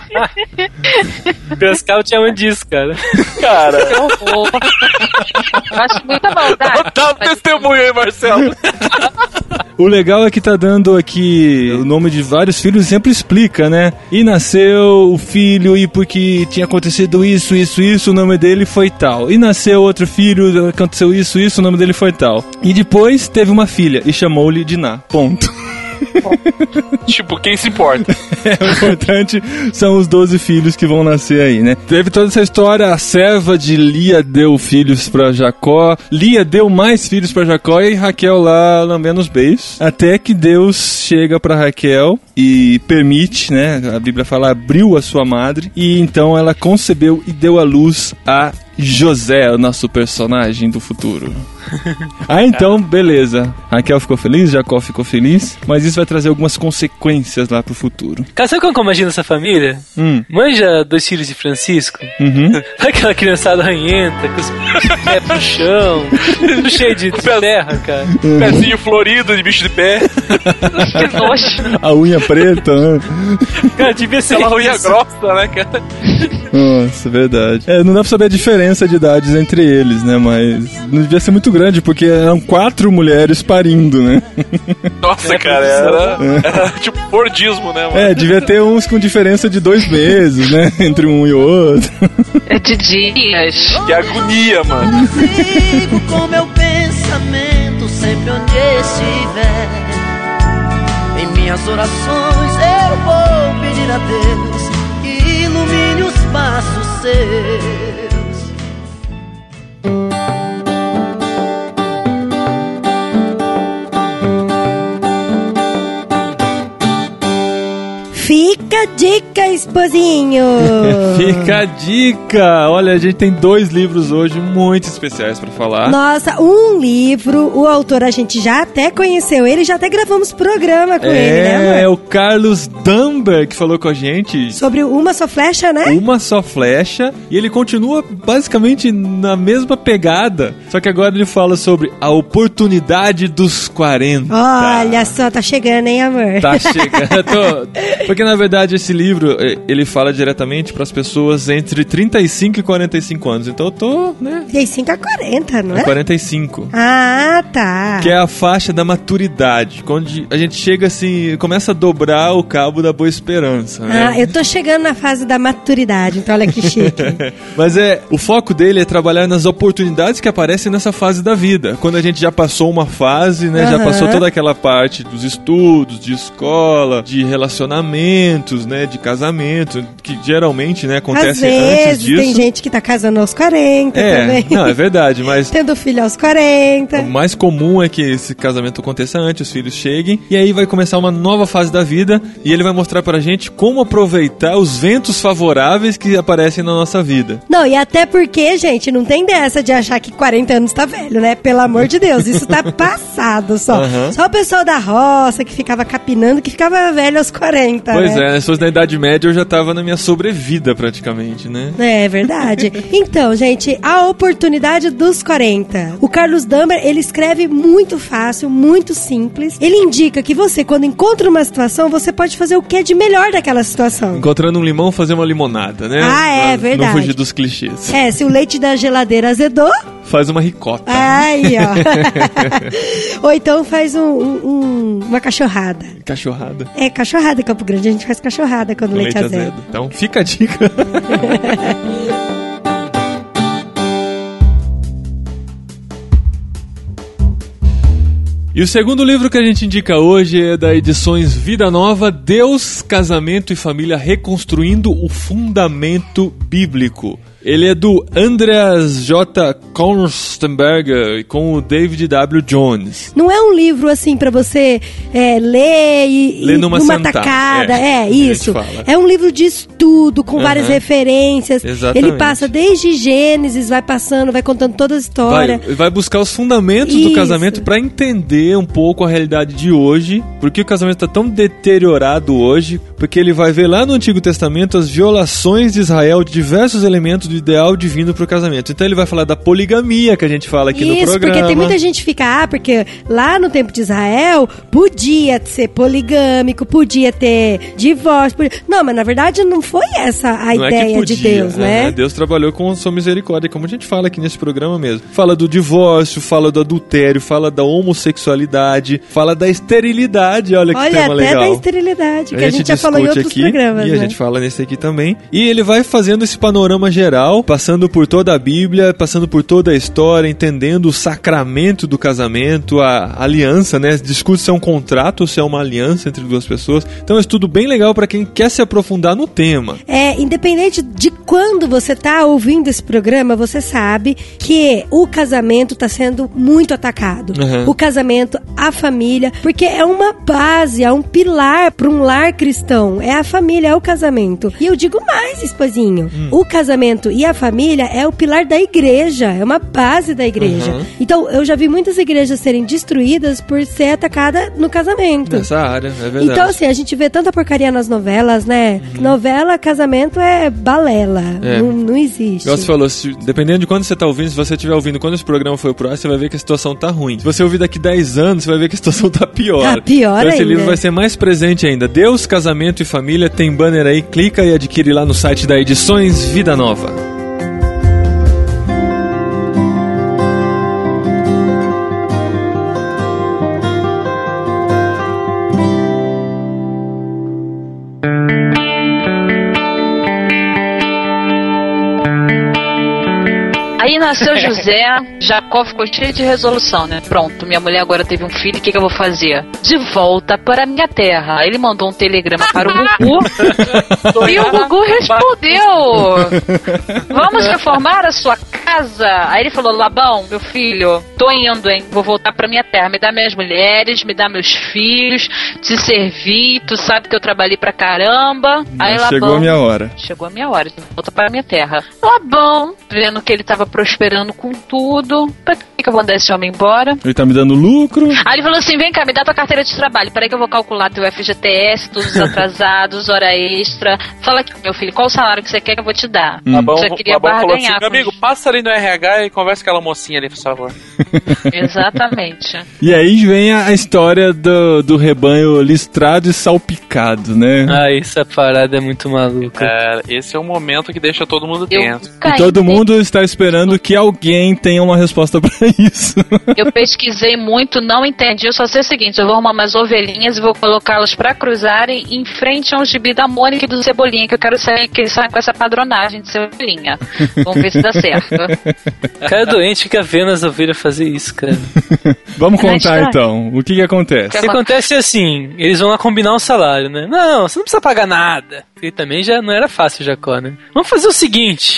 Pescal tinha um disso, cara. Cara, Que horror. Eu acho muita maldade. dá um testemunho aí, Marcelo. O legal é que tá dando aqui o nome de vários filhos, sempre explica, né? E nasceu o filho e porque tinha acontecido isso, isso, isso, o nome dele foi tal. E nasceu outro filho, aconteceu isso, isso, o nome dele foi tal. E depois teve uma filha e chamou-lhe Diná. Ponto. Tipo, quem se importa? É, o importante são os doze filhos que vão nascer aí, né? Teve toda essa história, a serva de Lia deu filhos pra Jacó, Lia deu mais filhos pra Jacó e Raquel lá lambendo os beijos, até que Deus chega pra Raquel e permite, né? A Bíblia fala, abriu a sua madre, e então ela concebeu e deu à luz a José, o nosso personagem do futuro. Ah, então, beleza. Raquel ficou feliz, Jacó ficou feliz, mas isso vai trazer algumas consequências lá pro futuro. Cara, sabe como eu imagino essa família? Hum, Manja Dois Filhos de Francisco? uhum. Aquela criançada ranhenta, com os pés pro chão, tudo cheio de terra, cara. Pezinho florido de bicho de pé. Que nojo. A unha preta, né? Cara, devia ser Aquela unha isso. grossa, né, cara? Nossa, verdade. É, não dá pra saber a diferença de idades entre eles, né? Mas não devia ser muito grande, porque eram quatro mulheres parindo, né? Nossa, É, cara, era, era tipo Fordismo, né, mano? É, devia ter uns com diferença de dois meses, né? Entre um e o outro. É de dias. Que agonia, mano. Sigo com meu pensamento sempre onde estiver. Em minhas orações eu vou pedir a Deus que ilumine os passos seus. Fica a dica, esposinho! Fica a dica! Olha, a gente tem dois livros hoje muito especiais pra falar. Nossa, um livro, o autor a gente já até conheceu ele, já até gravamos programa com ele, né, É, amor? é o Carlos Dunbar que falou com a gente. Sobre Uma Só Flecha, né? Uma só flecha, e ele continua basicamente na mesma pegada, só que agora ele fala sobre a oportunidade dos quarenta. Olha só, tá chegando, hein, amor? Tá chegando. Eu tô- Porque na verdade esse livro eh, ele fala diretamente pras pessoas entre trinta e cinco e quarenta e cinco anos. Então eu tô, né? trinta e cinco a quarenta, não É é? quarenta e cinco. Ah, tá. Que é a faixa da maturidade, quando a gente chega assim, começa a dobrar o cabo da boa esperança, né? Ah, eu tô chegando na fase da maturidade, então olha que chique. Mas é, o foco dele é trabalhar nas oportunidades que aparecem nessa fase da vida. Quando a gente já passou uma fase, né? Já Aham. passou toda aquela parte dos estudos, de escola, de relacionamentos, né? De casamento, que geralmente, né? Às Acontece antes vezes disso. tem gente que tá casando aos quarenta É, também. não, é verdade, mas Tendo filho aos quarenta. o mais comum é que esse casamento aconteça antes, os filhos cheguem, e aí vai começar uma nova fase da vida, e ele vai mostrar pra gente como aproveitar os ventos favoráveis que aparecem na nossa vida. Não, e até porque, gente, não tem dessa de achar que quarenta anos tá velho, né? Pelo amor de Deus, isso tá passado só. Aham. Só o pessoal da roça que ficava capinando, que ficava velho aos quarenta, Pois né? é, se fosse na Idade Média eu já tava na minha sobrevida praticamente, né? É verdade. Então, gente, a oportunidade dos quarenta. O Carlos Damer, ele escreve muito fácil, muito simples. Ele indica que você, quando encontra uma situação, você pode fazer o que é de melhor daquela situação. Encontrando um limão, fazer uma limonada, né? Ah, é, pra verdade. Não fugir dos clichês. É, se o leite da geladeira azedou... Faz uma ricota. Aí, ó. Ou então faz um, um, uma cachorrada. Cachorrada. É, cachorrada em Campo Grande. A gente faz cachorrada quando o leite, leite azedo. azedo. Então, fica a dica. E o segundo livro que a gente indica hoje é da Edições Vida Nova, Deus, Casamento e Família Reconstruindo o Fundamento Bíblico. Ele é do Andreas J. Kornstenberger com o David W. Jones. Não é um livro assim pra você é, ler e, ler numa, numa sentar. tacada. É, é isso. Fala. É um livro de estudo com uhum. várias referências. Exatamente. Ele passa desde Gênesis, vai passando, vai contando toda a história. Vai, vai buscar os fundamentos isso. do casamento pra entender um pouco a realidade de hoje. Porque o casamento tá tão deteriorado hoje. Porque ele vai ver lá no Antigo Testamento as violações de Israel de diversos elementos do ideal divino pro casamento. Então ele vai falar da poligamia que a gente fala aqui Isso, no programa. Isso, porque tem muita gente que fica, ah, porque lá no tempo de Israel podia ser poligâmico, podia ter divórcio. Podia... Não, mas na verdade não foi essa a não ideia é podia, de Deus, né? É, Deus trabalhou com sua misericórdia, como a gente fala aqui nesse programa mesmo. Fala do divórcio, fala do adultério, fala da homossexualidade, fala da esterilidade, olha que olha, tema legal. Olha, até da esterilidade, que a gente, a gente já falou em outros aqui, programas, e né? a gente fala nesse aqui também. E ele vai fazendo esse panorama geral, passando por toda a Bíblia, passando por toda a história, entendendo o sacramento do casamento, a aliança, né? Discute se é um contrato ou se é uma aliança entre duas pessoas. Então é um estudo bem legal para quem quer se aprofundar no tema. É, independente de quando você tá ouvindo esse programa, você sabe que o casamento tá sendo muito atacado. Uhum. O casamento, a família, porque é uma base, é um pilar para um lar cristão. É a família, é o casamento. E eu digo mais, esposinho. Hum. O casamento e a família é o pilar da igreja, é uma base da igreja. Uhum. Então, eu já vi muitas igrejas serem destruídas por ser atacada no casamento. Nessa área, é verdade. Então, assim, a gente vê tanta porcaria nas novelas, né? Uhum. Novela, casamento é balela. É. Não, não existe. Igual você falou, se, dependendo de quando você tá ouvindo, se você estiver ouvindo quando esse programa foi pro ar, você vai ver que a situação tá ruim. Se você ouvir daqui dez anos, você vai ver que a situação tá pior. Tá pior então, esse ainda. livro vai ser mais presente ainda. Deus, Casamento e Família, tem banner aí, clica e adquire lá no site da Edições Vida Nova. Aí nasceu José, Jacó ficou cheio de resolução, né? Pronto, minha mulher agora teve um filho, o que, que eu vou fazer? De volta para a minha terra. Aí ele mandou um telegrama para o Gugu e o Gugu respondeu: vamos reformar a sua casa? Aí ele falou: Labão, meu filho, tô indo, hein? Vou voltar para minha terra. Me dá minhas mulheres, me dá meus filhos, te servi, tu sabe que eu trabalhei pra caramba. Aí Labão, chegou a minha hora. Chegou a minha hora, de volta para a minha terra. Labão, vendo que ele tava prosperando com tudo, pra que que eu vou mandar esse homem embora? Ele tá me dando lucro. Aí ele falou assim: vem cá, me dá tua carteira de trabalho, peraí que eu vou calcular teu F G T S, todos os atrasados, hora extra. Fala aqui, meu filho, qual o salário que você quer que eu vou te dar? Hum. Tá bom, você queria tá bom, falou assim: barganhar meu amigo, passa ali no R H e conversa com aquela mocinha ali, por favor. Exatamente. E aí vem a história do, do rebanho listrado e salpicado, né? Ah, essa parada é muito maluca. É, esse é o momento que deixa todo mundo Eu tenso. E todo mundo está esperando que alguém tenha uma resposta pra isso. Eu pesquisei muito, não entendi. Eu só sei o seguinte: eu vou arrumar umas ovelhinhas e vou colocá-las pra cruzarem em frente a um gibi da Mônica e do Cebolinha, que eu quero sair, que saia com essa padronagem de Cebolinha. Vamos ver se dá certo. O cara é doente, fica vendo as ovelhas fazer isso, cara. Vamos É contar estranho. então. O que que acontece? O que acontece é assim, eles vão lá combinar um salário, né? Não, você não precisa pagar nada. Porque também já não era fácil, Jacó, né? Vamos fazer o seguinte: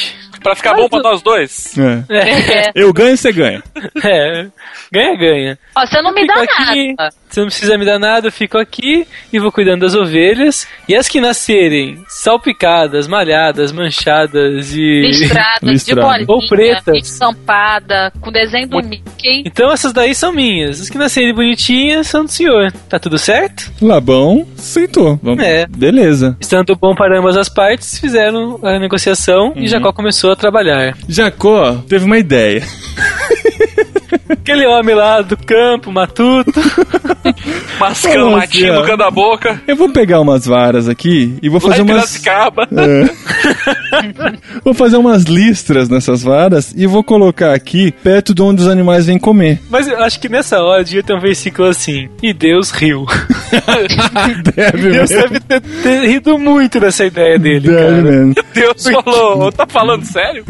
Pra ficar bom pra nós dois. É. É. Eu ganho, você ganha. É, ganha, ganha. Ó, você não me Eu dá fico aqui, nada. Você não precisa me dar nada, eu fico aqui e vou cuidando das ovelhas. E as que nascerem salpicadas, malhadas, manchadas e... Listrada, de Listrada. bolinha, Ou pretas. estampada, com desenho do Mickey. Então essas daí são minhas. As que nascerem bonitinhas são do senhor. Tá tudo certo? Labão aceitou. Vamos. É. Beleza. Estando bom para ambas as partes, fizeram a negociação e Jacó começou a trabalhar. Jacó teve uma ideia. Aquele homem lá do campo, matuto. Mascando Nossa, matinho ó. no canto da boca. Eu vou pegar umas varas aqui e vou Lá fazer em umas... Piracicaba. É. Vou fazer umas listras nessas varas e vou colocar aqui perto de onde os animais vêm comer. Mas eu acho que nessa hora devia ter um versículo assim. E Deus riu. Deve Deus mesmo. deve ter, ter rido muito dessa ideia dele, Deve cara. mesmo. Deus falou, tá falando sério?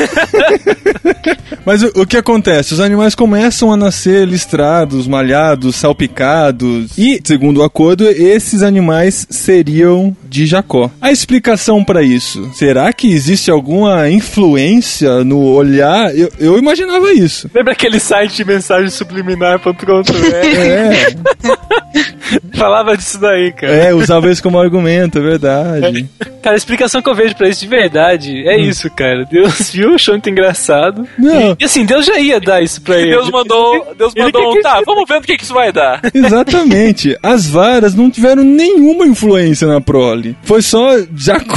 Mas o, o que acontece? Os animais começam a nascer listrados, malhados, salpicados. E, segundo o acordo, esses animais seriam de Jacó. A explicação para isso, será que existe alguma influência no olhar? Eu, eu imaginava isso. Lembra aquele site de mensagem subliminar ponto com ponto b r? É, Falava disso daí, cara. é, usava isso como argumento, é verdade. Cara, a explicação que eu vejo pra isso de verdade é isso, cara. Deus viu, achou muito engraçado. Não. E assim, Deus já ia dar isso pra ele. Deus mandou, Deus Ele mandou quer um, que- tá, vamos ver o que que isso vai dar. Exatamente. As varas não tiveram nenhuma influência na prole. Foi só Jacó.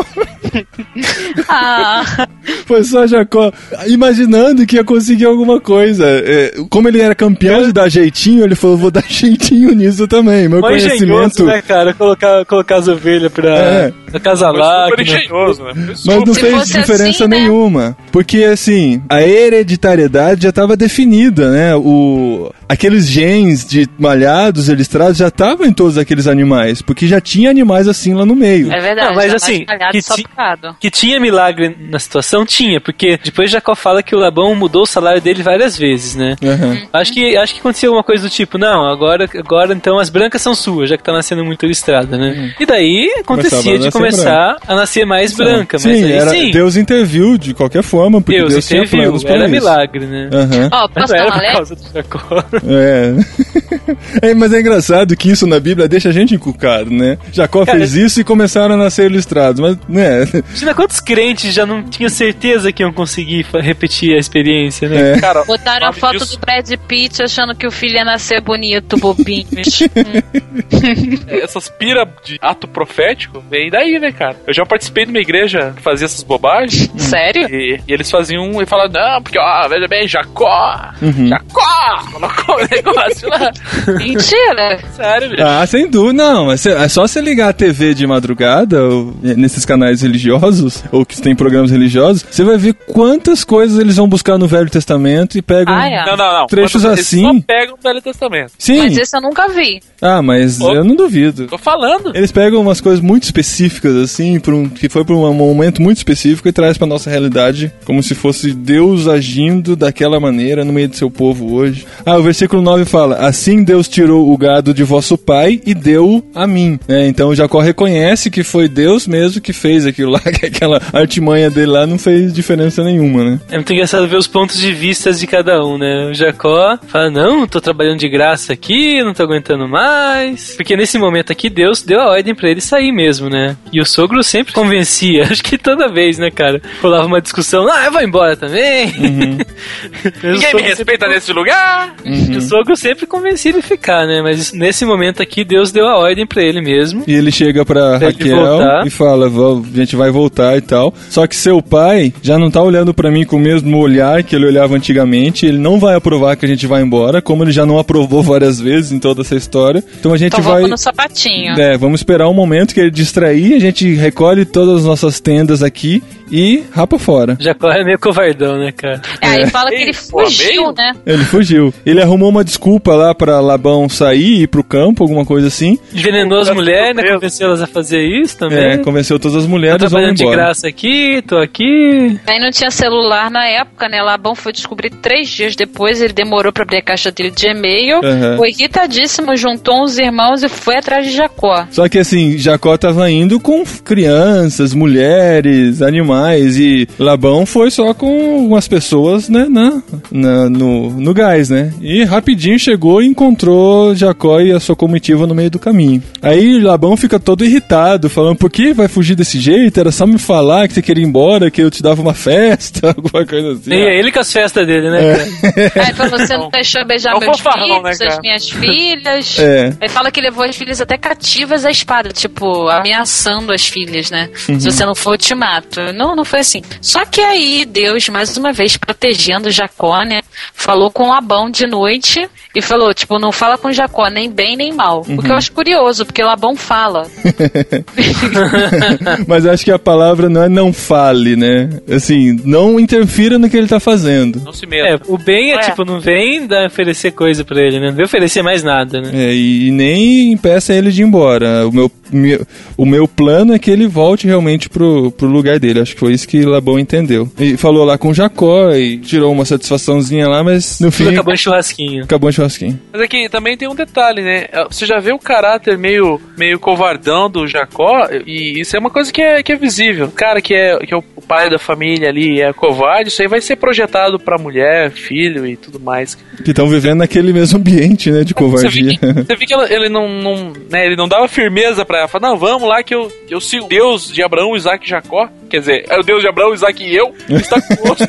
Ah, Foi só Jacó imaginando que ia conseguir alguma coisa. É, como ele era campeão de dar jeitinho, ele falou: vou dar jeitinho nisso também. Meu Mó engenhoso, conhecimento. né, cara? Colocar, colocar as ovelhas pra É. acasalar. Foi super que não- engenhoso, né? Mas não Se fez fosse diferença assim, né? nenhuma. Porque, assim, a hereditariedade já estava definida, né? O... Aqueles genes de malhados e listrados já estavam em todos aqueles animais. Porque já tinha animais assim lá no meio. é verdade. Não, mas tá assim, mais malhado que e só ti- picado. Que tinha milagre na situação, tinha, porque depois Jacó fala que o Labão mudou o salário dele várias vezes, né? Aham. Acho que, acho que aconteceu alguma coisa do tipo, não, agora, agora então as brancas são suas, já que tá nascendo muito listrada, né? E daí Começava acontecia a de nascer começar a nascer mais branca, mas sim, aí era, sim, Deus interviu de qualquer forma, porque Deus, Deus, tinha interviu, planos pra era isso. milagre, né? Aham. Ó, posso Não dar era um por alerta? causa do Jacó. É. É, mas é engraçado que isso na Bíblia deixa a gente encucado, né? Jacó Cara, fez isso e começaram a nascer listrados, mas, né? Imagina quantos crentes já não tinham certeza que iam conseguir fa- repetir a experiência, né? É. Cara, Botaram a sabe foto disso? do Brad Pitt achando que o filho ia nascer bonito, bobinho. Essas pira de ato profético vem daí, né, cara? Eu já participei de uma igreja que fazia essas bobagens. Sério? E, e eles faziam e falavam, não, porque, ó, veja bem, Jacó! Uhum. Jacó! Colocou o negócio lá. Mentira. Sério, velho. Ah, sem dúvida, não. É cê- é só você ligar a T V de madrugada, ou, nesses canais religiosos, ou que tem programas religiosos, você vai ver quantas coisas eles vão buscar no Velho Testamento e pegam... Ah, é. Não, não, não. Trechos Quando assim- Eles só pegam o Velho Testamento. Sim. Mas esse eu nunca vi. Ah, mas Ô. eu não duvido. Tô falando. Eles pegam umas coisas muito específicas, assim, pra um, que foi pra um momento muito específico e traz pra nossa realidade como se fosse Deus agindo daquela maneira no meio do seu povo hoje. Ah, o versículo nove fala: assim Deus tirou o gado de vosso pai e deu a mim. É, então Jacó reconhece que foi Deus mesmo que fez aquilo lá, que aquela artimanha dele lá não fez diferença nenhuma, né? É muito engraçado ver os pontos de vista de cada um, né? O Jacó fala, não, tô trabalhando de graça aqui, não tô aguentando mais. Porque nesse momento aqui, Deus deu a ordem pra ele sair mesmo, né? E o sogro sempre convencia, acho que toda vez, né, cara? Rolava uma discussão, ah, eu vou embora também. Uhum. Ninguém me respeita nesse lugar. O sogro sempre convencia ele a ficar, né? Mas nesse momento aqui, Deus deu a ordem pra ele mesmo. E ele chega pra Pra ele Raquel voltar. e fala: "Vó, a gente vai voltar e tal. Só que seu pai já não tá olhando pra mim com o mesmo olhar que ele olhava antigamente. Ele não vai aprovar que a gente vai embora, como ele já não aprovou várias vezes em toda essa história. Então a gente Então vai. vamos no sapatinho. É, vamos esperar um momento que ele distrair, a gente recolhe todas as nossas tendas aqui e rapa fora. Jacó é meio covardão, né, cara? É, aí fala que Ei, ele pô, fugiu, meio? né? Ele fugiu. Ele arrumou uma desculpa lá pra Labão sair e ir pro campo, alguma coisa assim. Envenenou as mulheres, né? Convenceu elas a fazer isso também. É, convenceu todas as mulheres. eles vão embora. De graça aqui, tô aqui. Aí não tinha celular na época, né? Labão foi descobrir três dias depois, ele demorou pra abrir a caixa dele de e-mail, uhum. Foi irritadíssimo, juntou uns irmãos e foi atrás de Jacó. Só que assim, Jacó tava indo com crianças, mulheres, animais, e Labão foi só com umas pessoas, né, na, na, no, no gás, né? E rapidinho chegou e encontrou Jacó e a sua comitiva no meio do caminho. Aí Labão fica todo irritado, falando, por que vai fugir desse jeito? Era só me falar que você queria ir embora, que eu te dava uma festa, alguma coisa assim. E é ele com as festas dele, né, é. cara? Aí falou, você não deixou beijar não meus farrão, filhos, né, as minhas filhas. É. Aí fala que levou as filhas até cativas à espada, tipo, ameaçando as filhas, né? Uhum. Se você não for, eu te mato. Não, não foi assim. Só que aí Deus, mais uma vez, protegendo Jacó, né? Falou com Labão de noite e falou, tipo, não fala com Jacó, nem bem nem mal. Uhum. O que eu acho curioso, porque Labão fala. Mas acho que a palavra não é não fale, né? Assim, não interfira no que ele tá fazendo. Não se meta. É, o bem é, é, tipo, não vem dar, oferecer coisa pra ele, né? Não vem oferecer mais nada, né? É, e, e nem impeça ele de ir embora. O meu, meu, o meu plano é que ele volte realmente pro, pro lugar dele. Acho que foi isso que Labão entendeu. E falou lá com Jacó e tirou uma satisfaçãozinha lá, mas no fim... Acabou em churrasquinho. Acabou em churrasquinho. Mas aqui também tem um detalhe, né? Você já vê o caráter meio, meio covardão do Jacó, e isso é uma coisa que é, que é visível. O cara que é, que é o pai da família ali é covarde, isso aí vai ser projetado pra mulher, filho e tudo mais. Que estão vivendo naquele mesmo ambiente, né, de covardia. Você vê que, você vê que ela, ele, não, não, né, ele não dava firmeza pra ela. Fala, não, vamos lá que eu, eu sigo o Deus de Abraão, Isaac e Jacó. Quer dizer, é o Deus de Abraão, Isaac e eu. Está conosco.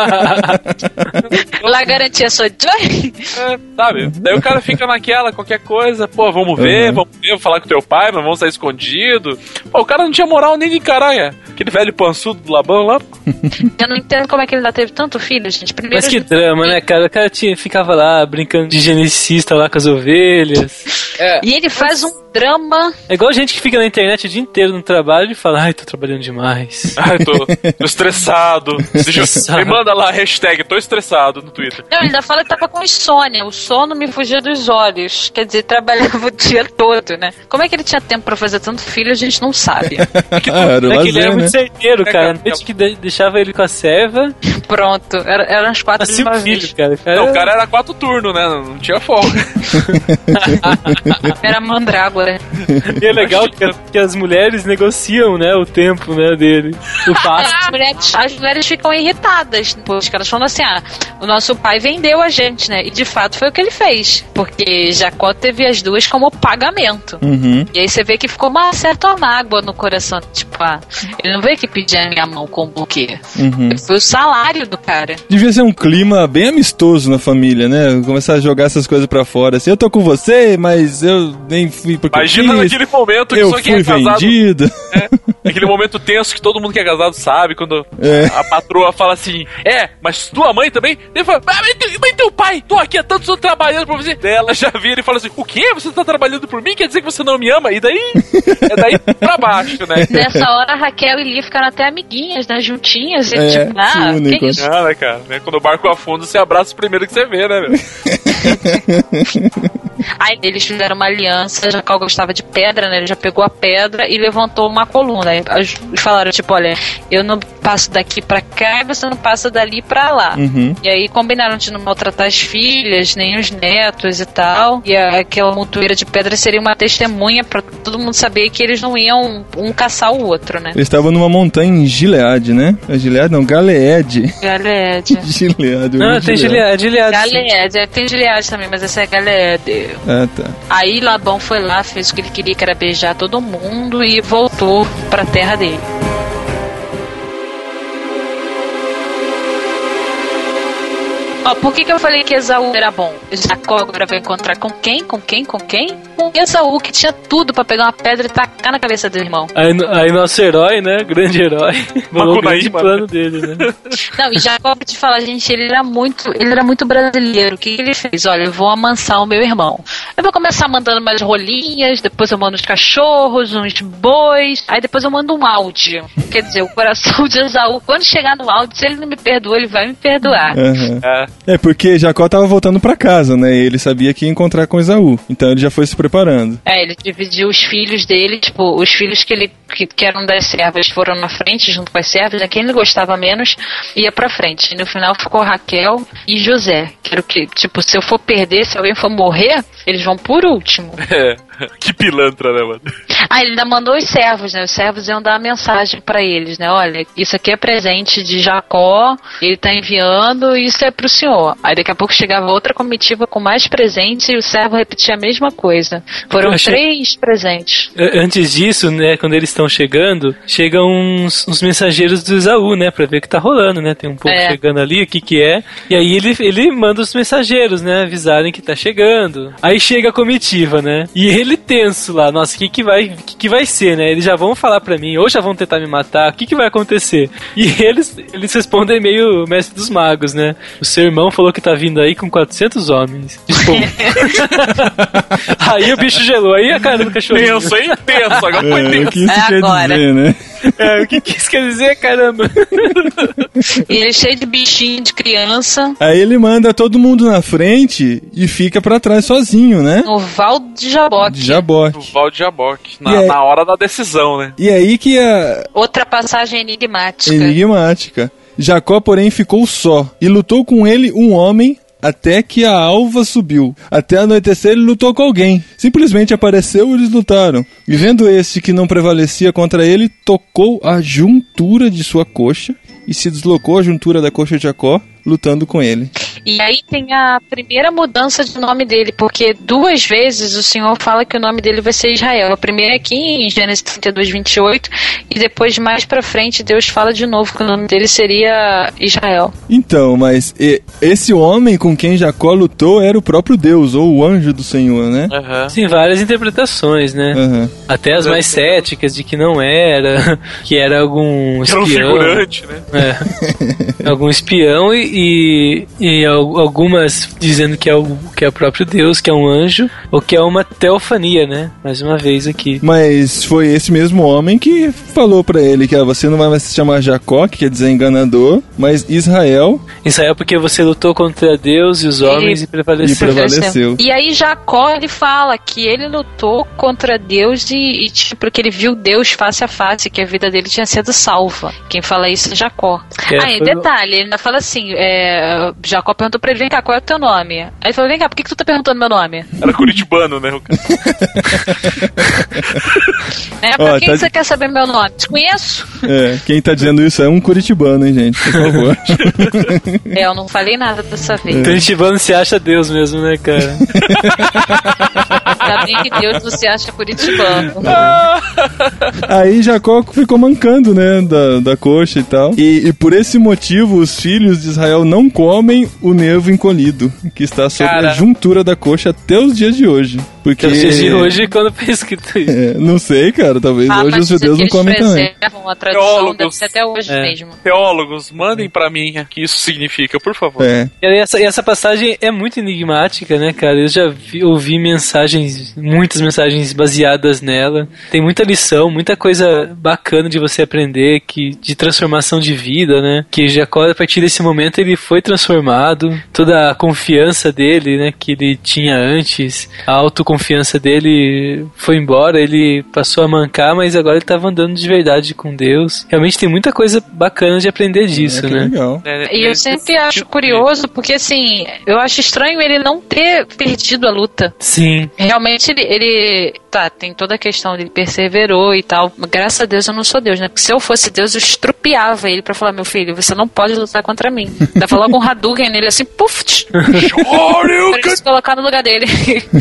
Lá garantia sou Joy. É, sabe? Daí o cara fica naquela, qualquer coisa, pô, vamos ver, uhum. vamos ver, vamos falar com teu pai, mas vamos sair escondido. Pô, o cara não tinha moral nem de encarar, é. Aquele velho pançudo do Labão lá. Eu não entendo como é que ele ainda teve tanto filho, gente. Primeiro mas que gente... drama, né, cara? O cara tinha, ficava lá brincando de geneticista lá com as ovelhas. É. E ele faz um drama. É igual gente que fica na internet o dia inteiro no trabalho e fala, ai, tô trabalhando demais. Ai, tô, tô estressado. Deixa eu, me manda lá a hashtag, tô estressado no Twitter. Não, ele ainda fala que tava com insônia. O sono me fugia dos olhos. Quer dizer, trabalhava o dia todo, né? Como é que ele tinha tempo pra fazer tanto filho, a gente não sabe. É que, ah, é que ele era né? muito certeiro, cara. A noite que deixava ele com a serva. Pronto, era, eram as quatro de uma vez. Filho, cara. cara. Não, o cara era quatro turnos, né? Não tinha folga. Era mandrágora. E é legal que, que as mulheres negociam, né, o tempo, né, dele. O passo. As mulheres, as mulheres ficam irritadas, porque elas falam assim, ah, o nosso pai vendeu a gente, né? E de fato foi o que ele fez. Porque Jacó teve as duas como pagamento. Uhum. E aí você vê que ficou uma certa mágoa no coração. Tipo, ah, ele não veio que pedir a minha mão com o buquê. Uhum. Foi o salário do cara. Devia ser um clima bem amistoso na família, né? Começar a jogar essas coisas pra fora. Assim, eu tô com você, mas eu nem fui porque imagina eu quis, naquele momento que eu só fui quem é casado, vendido. É, aquele momento tenso que todo mundo que é casado sabe, quando é. a patroa fala assim, é, mas tua mãe também? Ele fala, ah, mas teu, mas teu pai, tô aqui há tanto tempo trabalhando pra você. Daí ela já vira e fala assim, o quê? Você tá trabalhando por mim? Quer dizer que você não me ama? E daí, é daí pra baixo, né? Nessa hora, Raquel e Lia ficaram até amiguinhas, né? Juntinhas. E é, tipo, ah, que isso? Ah, né, cara? Né? Quando o barco afunda, você abraça o primeiro que você vê, né, meu? Aí eles fizeram uma aliança, Jacó gostava de pedra, né? Ele já pegou a pedra e levantou uma coluna. Aí falaram, tipo, olha, eu não passo daqui pra cá e você não passa dali pra lá. Uhum. E aí combinaram de não maltratar as filhas, nem os netos e tal. E aquela montoeira de pedra seria uma testemunha pra todo mundo saber que eles não iam um caçar o outro, né? Eles estavam numa montanha em Gileade, né? É Gileade? Não, Galeed. Galeed. Gileade. Não, tem Gileade, Gileade. Galeed, tem Gileade também, mas essa é Galeed. Ah, tá. Aí Labão foi lá, fez o que ele queria, que era beijar todo mundo e voltou pra terra dele. Ó, por que que eu falei que Esaú era bom? Jacó agora vai encontrar com quem? Com quem? Com quem? Com Esaú, que tinha tudo pra pegar uma pedra e tacar na cabeça do irmão. Aí, aí nosso herói, né? Grande herói. Bolou o grande plano dele, né? Não, e Jacó, pra te falar, gente, ele era muito, ele era muito brasileiro. O que que ele fez? Olha, eu vou amansar o meu irmão. Eu vou começar mandando mais rolinhas, depois eu mando uns cachorros, uns bois, aí depois eu mando um áudio. Quer dizer, o coração de Esaú, quando chegar no áudio, se ele não me perdoa, ele vai me perdoar. Uhum. É. É, porque Jacó tava voltando pra casa, né? E ele sabia que ia encontrar com Esaú. Então ele já foi se preparando. É, ele dividiu os filhos dele, tipo, os filhos que ele que, que eram das servas foram na frente, junto com as servas, né? Quem ele gostava menos ia pra frente. E no final ficou Raquel e José. Que era o que, tipo, se eu for perder, se alguém for morrer, eles vão por último. É, que pilantra, né, mano? Ah, ele ainda mandou os servos, né? Os servos iam dar uma mensagem pra eles, né? Olha, isso aqui é presente de Jacó, ele tá enviando, e isso é pro senhor. Aí daqui a pouco chegava outra comitiva com mais presentes e o servo repetia a mesma coisa. Foram achei... três presentes. Antes disso, né, quando eles estão chegando, chegam uns, uns mensageiros do Esaú, né, pra ver o que tá rolando, né? Tem um povo é. chegando ali, o que que é. E aí ele, ele manda os mensageiros, né, avisarem que tá chegando. Aí chega a comitiva, né? E ele tenso lá, nossa, o que que vai, que que vai ser, né? Eles já vão falar pra mim, ou já vão tentar me matar, o que que vai acontecer? E eles, eles respondem meio mestre dos magos, né? O seu irmão falou que tá vindo aí com quatrocentos homens. Tipo... aí o bicho gelou, aí a cara do cachorrinho. Tenso, hein? Tenso, agora foi É, tenso. o que isso É quer agora. dizer, né? É, o que que isso quer dizer, caramba? E ele cheio de bichinho, de criança, Aí ele manda todo mundo na frente e fica pra trás sozinho, né? no Val de Jaboque. De Jaboque. O Val de Jaboque, E na, aí- na hora da decisão, né? E aí que a Outra passagem enigmática. enigmática. Jacó, porém, ficou só e lutou com ele um homem até que a alva subiu. Até anoitecer ele lutou com alguém. Simplesmente apareceu e eles lutaram. E vendo este que não prevalecia contra ele, tocou a juntura de sua coxa e se deslocou a juntura da coxa de Jacó, lutando com ele. E aí tem a primeira mudança de nome dele, porque duas vezes o Senhor fala que o nome dele vai ser Israel. A primeira é aqui em Gênesis trinta e dois, vinte e oito, e depois mais pra frente Deus fala de novo que o nome dele seria Israel. Então, mas e- esse homem com quem Jacó lutou era o próprio Deus, ou o anjo do Senhor, né? Aham. Tem várias interpretações, né? Aham. Até as mais céticas de que não era, que era algum Era um espião. figurante, né? É, algum espião e, e, e al- algumas dizendo que é, o, que é o próprio Deus, que é um anjo, ou que é uma teofania, né? Mais uma vez aqui. Mas foi esse mesmo homem que falou pra ele que ah, você não vai mais se chamar Jacó, que quer dizer enganador, mas Israel, Israel porque você lutou contra Deus e os homens e, e prevaleceu. prevaleceu. E aí Jacó, ele fala que ele lutou contra Deus e, e tipo, porque ele viu Deus face a face, que a vida dele tinha sido salva. Quem fala isso é Jacó. É, Aí, foi- detalhe, ele ainda fala assim, é, Jacó perguntou pra ele, vem cá, qual é o teu nome? Aí ele falou, vem cá, por que, que tu tá perguntando meu nome? Era curitibano, né? o cara? É, pra Ó, quem tá- você quer saber meu nome? Te conheço? É, quem tá dizendo isso é um curitibano, hein, gente? Por favor. É, eu não falei nada dessa vez. Curitibano se acha Deus mesmo, né, cara? Ainda bem que Deus você acha curitibano. Aí Jacó ficou mancando, né, da, da coxa e tal. E, e por esse motivo, os filhos de Israel não comem o nervo encolhido, que está sobre Cara. a juntura da coxa até os dias de hoje. Porque... Que eu de hoje quando foi escrito isso. É, não sei, cara, talvez Ah, hoje mas os judeus não eles comem também. preservam a tradução, Teólogos. deve ser até hoje É. mesmo. Teólogos, mandem pra mim o que isso significa, por favor. É. E aí essa, e essa passagem é muito enigmática, né, cara? Eu já vi, ouvi mensagens, muitas mensagens baseadas nela. Tem muita lição, muita coisa bacana de você aprender, que, de transformação de vida, né? Que Jacó, a partir desse momento, ele foi transformado. Toda a confiança dele, né, que ele tinha antes, a autoconfiança dele foi embora, ele passou a mancar, mas agora ele estava andando de verdade com Deus. Realmente tem muita coisa bacana de aprender disso, É, que né? legal. É, E eu sempre acho curioso, porque assim, eu acho estranho ele não ter perdido a luta. Sim. Realmente ele, ele tá, tem toda a questão dele perseverou e tal. Mas graças a Deus eu não sou Deus, né? Porque se eu fosse Deus, eu estrupiava ele pra falar, meu filho, você não pode lutar contra mim. Dava logo um Hadouken nele assim, puf, tch, pra ele se colocar no lugar dele.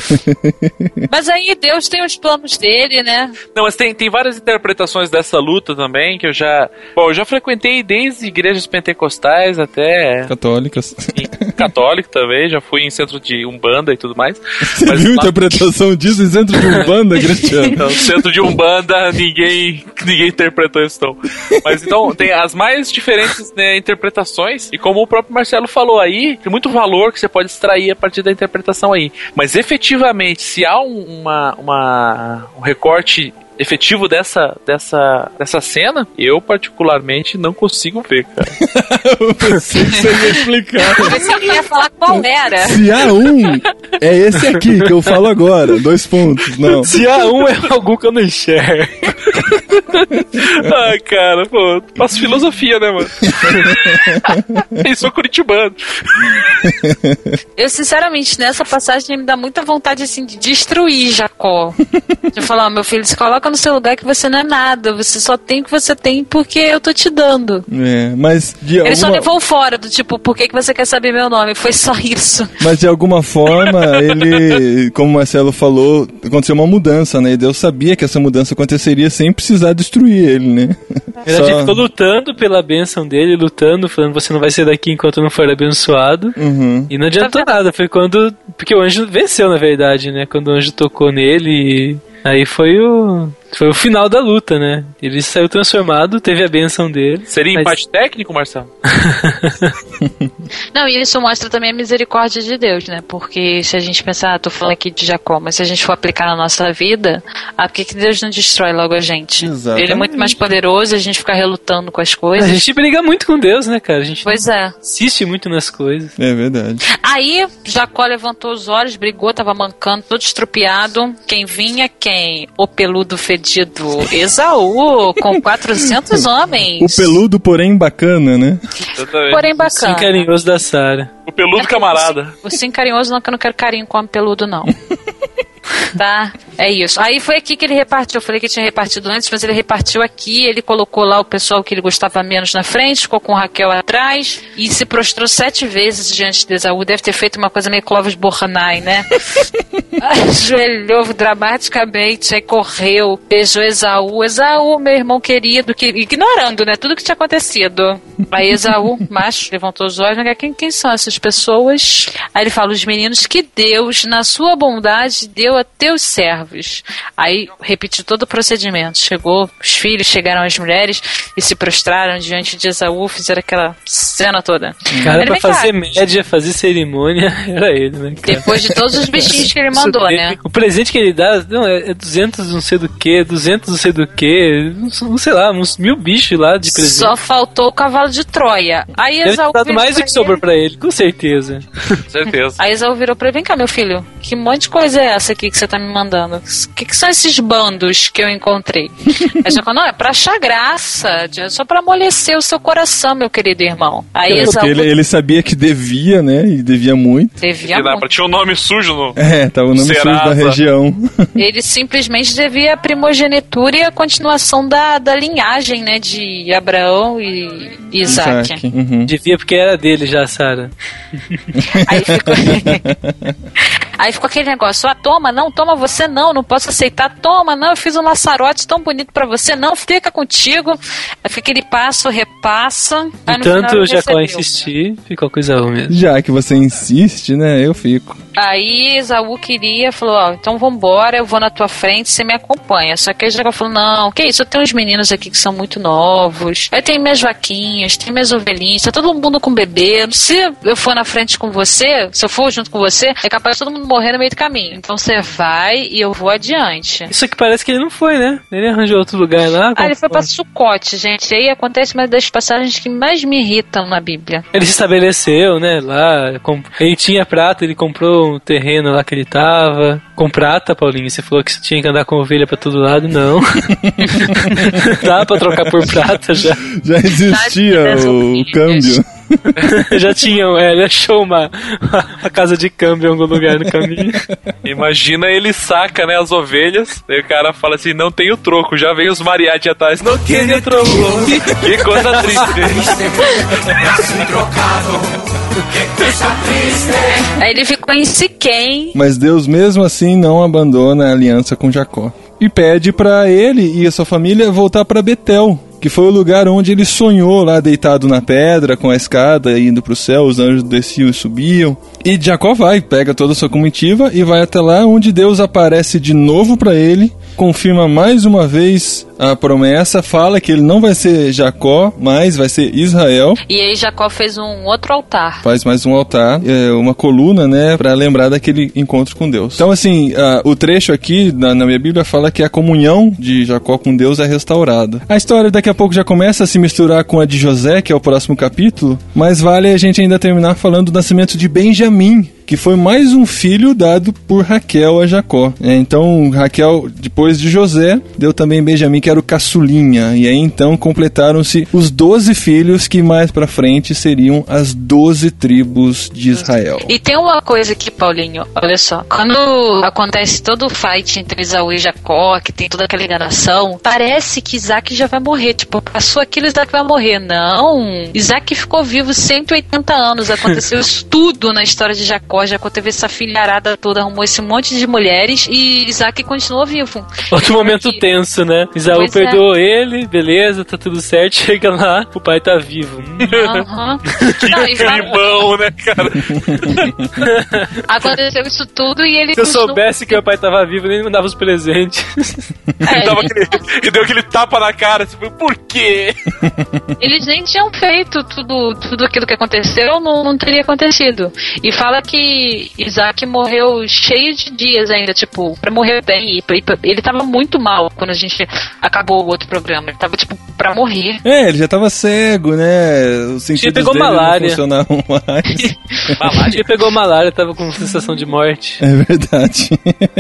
Mas aí Deus tem os planos dele, né? Não, mas tem, tem várias interpretações dessa luta também, que eu já... Bom, eu já frequentei desde igrejas pentecostais até Católicas. católico também, já fui em centro de Umbanda e tudo mais. Você Mas viu a lá- interpretação disso em centro de Umbanda, Cristiano? No centro de Umbanda, ninguém, ninguém interpretou isso, não. Mas então, tem as mais diferentes, né, interpretações, e como o próprio Marcelo falou aí, tem muito valor que você pode extrair a partir da interpretação aí. Mas efetivamente, se há um, uma, uma, um recorte efetivo dessa, dessa, dessa cena, eu particularmente não consigo ver, cara. Eu pensei que você ia explicar. Mas eu ia falar qual era. Se há um, é esse aqui que eu falo agora. Dois pontos, não. Se há um, é algum que eu não enxergo. Ai, cara, pô, faço filosofia, né, mano? Eu sou curitibano. Eu, sinceramente, nessa passagem me dá muita vontade, assim, de destruir Jacó. De falar, meu filho, se coloca no seu lugar que você não é nada, você só tem o que você tem porque eu tô te dando. É, mas de Ele alguma... só levou fora, do tipo, por que, que você quer saber meu nome? Foi só isso. Mas de alguma forma, ele, como o Marcelo falou, aconteceu uma mudança, né? E Deus sabia que essa mudança aconteceria sem precisar destruir ele, né? Na verdade, Só... ele ficou lutando pela bênção dele, lutando, falando, você não vai sair daqui enquanto não for abençoado. Uhum. E não adiantou nada, foi quando... Porque o anjo venceu, na verdade, né? Quando o anjo tocou nele e... Aí foi o... Foi o final da luta, né? Ele saiu transformado, teve a bênção dele. Seria mas... empate técnico, Marcelo? Não, e isso mostra também a misericórdia de Deus, né? Porque se a gente pensar, ah, tô falando aqui de Jacó, mas se a gente for aplicar na nossa vida, ah, por que que Deus não destrói logo a gente? Exatamente. Ele é muito mais poderoso, a gente fica relutando com as coisas. A gente briga muito com Deus, né, cara? A gente Pois é. insiste muito nas coisas. É verdade. Aí, Jacó levantou os olhos, brigou, tava mancando, todo estrupiado. Quem vinha? Quem? O peludo fedido Esaú, com quatrocentos homens. O peludo, porém bacana, né? Porém bacana. Sim, carinhoso da Sara. O peludo camarada. O sim carinhoso não, que eu não quero carinho com homem peludo, não. Tá, é isso. Aí foi aqui que ele repartiu. Eu falei que tinha repartido antes, mas ele repartiu aqui. Ele colocou lá o pessoal que ele gostava menos na frente, ficou com Raquel atrás e se prostrou sete vezes diante de Esaú. Deve ter feito uma coisa meio Clóvis Bornai, né? Ajoelhou dramaticamente, aí correu, beijou Esaú. Esaú, meu irmão querido, que, ignorando, né, tudo que tinha acontecido. Aí Esaú, macho, levantou os olhos, né, quem, quem são essas pessoas? Aí ele fala, os meninos que Deus, na sua bondade, deu a teus servos. Aí repetiu todo o procedimento. Chegou, os filhos, chegaram as mulheres e se prostraram diante de Esaú, fizeram aquela cena toda. Cara, pra cá. fazer média, fazer cerimônia, era ele, né, cara? Depois de todos os bichinhos que ele mandou, né? O presente que ele dá, não, é duzentos não sei do que, duzentos não sei do que, não sei lá, uns mil bichos lá de presente. Só faltou o cavalo de Troia. Aí Deve Esaú ter dado virou mais do pra que sobrou ele. pra ele, com certeza. Com certeza. Aí Esaú virou pra ele, vem cá, meu filho, que monte de coisa é essa aqui que você tá me mandando? O que, que são esses bandos que eu encontrei? Aí Jacó, não, é pra achar graça, é só pra amolecer o seu coração, meu querido irmão. Aí É, Esaú porque ele, ele sabia que devia, né? E devia muito. devia Que dá muito. pra tinha um nome sujo no... É, tava o nome sujo da Serasa. região. Ele simplesmente devia a primogenitura e a continuação da, da linhagem, né, de Abraão e Isaac. Isaac. Uhum. Devia porque era dele já, Sara. Aí ficou... Aí ficou aquele negócio, ah, toma, não, toma você não, não posso aceitar, toma, não, eu fiz um laçarote tão bonito pra você, não, fica contigo. Aí fica aquele passo, repassa. Aí E no tanto final o Jacó recebeu. insistir, ficou coisa ruim mesmo. Já que você insiste, né? Eu fico. Aí Esaú queria, falou, ó, então vambora, eu vou na tua frente, você me acompanha. Só que aí Jacó falou, não, que isso, eu tenho uns meninos aqui que são muito novos, eu tenho minhas vaquinhas, tenho minhas ovelhinhas, tá todo mundo com bebê. Se eu for na frente com você, se eu for junto com você, é capaz de todo mundo morrer no meio do caminho. Então você vai e eu vou adiante. Isso aqui parece que ele não foi, né? Ele arranjou outro lugar lá. Ah, ele foi pra Sucote, gente. Aí acontece uma das passagens que mais me irritam na Bíblia. Ele se estabeleceu, né, lá, comp... ele tinha prata, ele comprou um terreno lá que ele tava, com prata, Paulinho, você falou que você tinha que andar com ovelha pra todo lado, não. Dá pra trocar por prata já. Já existia o câmbio. Já tinham, é, ele achou uma, uma casa de câmbio em algum lugar no caminho. Imagina ele saca, né, as ovelhas, aí o cara fala assim, não tenho troco, já vem os mariachi atrás, não tenho troco. Que coisa triste. Aí ele ficou em Siquém. Mas Deus mesmo assim não abandona a aliança com Jacó. E pede pra ele e a sua família voltar pra Betel, que foi o lugar onde ele sonhou lá deitado na pedra, com a escada indo pro céu, os anjos desciam e subiam. E Jacó vai, pega toda a sua comitiva e vai até lá onde Deus aparece de novo pra ele confirma mais uma vez a promessa, fala que ele não vai ser Jacó, mas vai ser Israel. E aí Jacó fez um outro altar. Faz mais um altar, é, uma coluna, né, pra lembrar daquele encontro com Deus. Então, assim, a, o trecho aqui na, na minha Bíblia fala que a comunhão de Jacó com Deus é restaurada. A história daqui a pouco já começa a se misturar com a de José, que é o próximo capítulo, mas vale a gente ainda terminar falando do nascimento de Benjamim, que foi mais um filho dado por Raquel a Jacó. É, então, Raquel, depois de José, deu também Benjamim, que era o caçulinha. E aí, então, completaram-se os doze filhos que mais pra frente seriam as doze tribos de Israel. E tem uma coisa aqui, Paulinho, olha só. Quando acontece todo o fight entre Esaú e Jacó, que tem toda aquela enganação, parece que Isaac já vai morrer. Tipo, passou aquilo, Isaac vai morrer. Não. Isaac ficou vivo cento e oitenta anos. Aconteceu isso tudo na história de Jacó. Jacó teve essa filharada toda, arrumou esse monte de mulheres e Isaac continuou vivo. Outro momento e... tenso, né? Esaú pois perdoou é. ele, beleza, tá tudo certo, chega lá, o pai tá vivo. Aham. Que climão, né, cara? Aconteceu isso tudo e ele... Se eu soubesse que meu pai tava vivo, eu nem mandava os presentes. É. Ele, aquele, ele deu aquele tapa na cara, tipo, por quê? Eles nem tinham feito tudo, tudo aquilo que aconteceu, não, não teria acontecido. E fala que Isaac morreu cheio de dias ainda, tipo, pra morrer bem. Ele tava muito mal quando a gente acabou o outro programa. Ele tava, tipo, pra morrer. É, ele já tava cego, né? Os sentidos pegou dele malária. não funcionavam mais. Malária? Ele pegou malária, tava com sensação de morte. É verdade.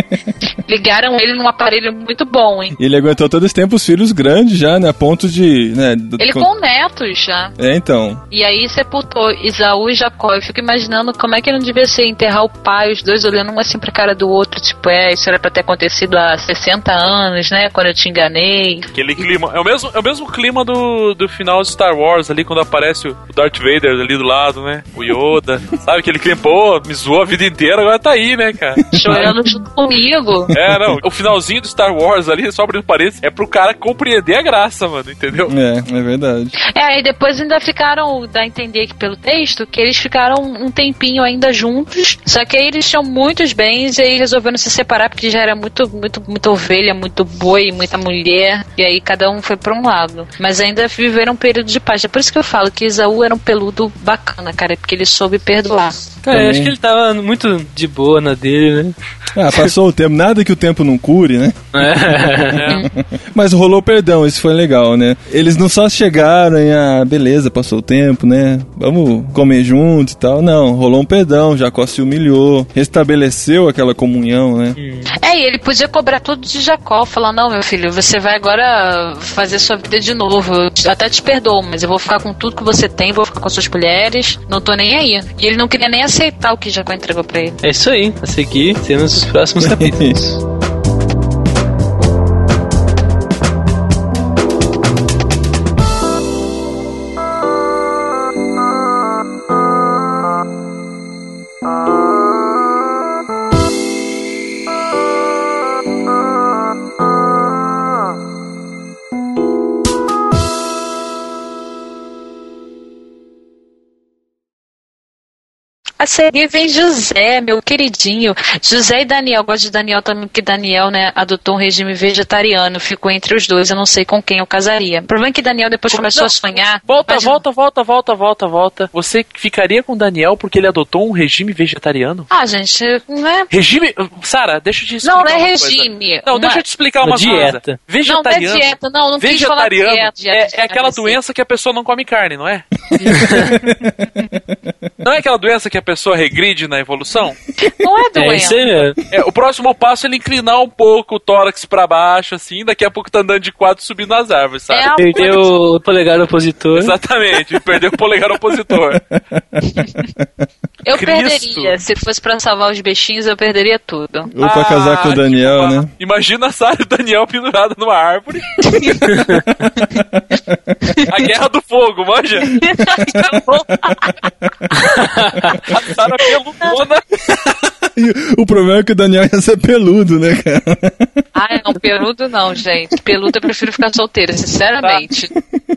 Ligaram ele num aparelho muito bom, hein? Ele aguentou todo esse tempo os filhos grandes já, né? A ponto de... Né, ele com... com netos já. É, então. E aí sepultou Esaú e Jacó. Eu fico imaginando como é que não devia ser enterrar o pai, os dois olhando um assim pra cara do outro, tipo, é, isso era pra ter acontecido há sessenta anos, né, quando eu te enganei. Aquele clima, é o mesmo, é o mesmo clima do, do final de Star Wars ali, quando aparece o Darth Vader ali do lado, né, o Yoda, sabe, aquele clima, pô, me zoou a vida inteira, agora tá aí, né, cara. Chorando junto comigo. É, não, o finalzinho do Star Wars ali, só abrindo parênteses, é pro cara compreender a graça, mano, entendeu? É, é verdade. É, e depois ainda ficaram, dá a entender aqui pelo texto, que eles ficaram um tempinho ainda juntos. Só que aí eles tinham muitos bens e aí resolveram se separar porque já era muito, muito, muita ovelha, muito boi, muita mulher. E aí cada um foi pra um lado. Mas ainda viveram um período de paz. É por isso que eu falo que Esaú era um peludo bacana, cara, porque ele soube perdoar. Cara, eu acho que ele tava muito de boa na dele, né? Ah, passou o tempo. Nada que o tempo não cure, né? É. Mas rolou perdão, isso foi legal, né? Eles não só chegaram e, ah, beleza, passou o tempo, né? Vamos comer junto e tal. Não, rolou um perdão, Jacó se humilhou, restabeleceu aquela comunhão, né? É, e ele podia cobrar tudo de Jacó, falar, não, meu filho, você vai agora fazer sua vida de novo, eu até te perdoo, mas eu vou ficar com tudo que você tem, vou ficar com suas mulheres, não tô nem aí. E ele não queria nem aceitar o que Jacó entregou pra ele. É isso aí, a seguir, temos os próximos capítulos. A seguir vem José, meu queridinho. José e Daniel. Gosto de Daniel também, porque Daniel, né, adotou um regime vegetariano. Ficou entre os dois. Eu não sei com quem eu casaria. O problema é que Daniel depois começou não, a sonhar. Volta, imagina... volta, volta, volta, volta, volta. Você ficaria com Daniel porque ele adotou um regime vegetariano? Ah, gente, não é... Regime... Sara, deixa eu te explicar. Não, não é regime. Coisa. Não, uma... deixa eu te explicar uma, uma dieta. coisa. Vegetariano. Não, não é dieta, não. Não quis falar dieta. dieta é, é aquela doença que a pessoa não come carne, não é? Não é aquela doença que a pessoa regride na evolução? Não é doença. É isso aí mesmo. É, o próximo passo é ele inclinar um pouco o tórax pra baixo, assim, daqui a pouco tá andando de quatro subindo nas árvores, sabe? É perdeu o polegar opositor. Exatamente, perdeu o polegar opositor. Eu Cristo. perderia. Se fosse pra salvar os bichinhos, eu perderia tudo. Ou pra ah, casar com o Daniel, né? Imagina a Sara e o Daniel pendurado numa árvore. A Guerra do Fogo, manja? A Sara peludona. O problema é que o Daniel ia ser peludo, né, cara? Ah, não, peludo não, gente. Peludo eu prefiro ficar solteira, sinceramente.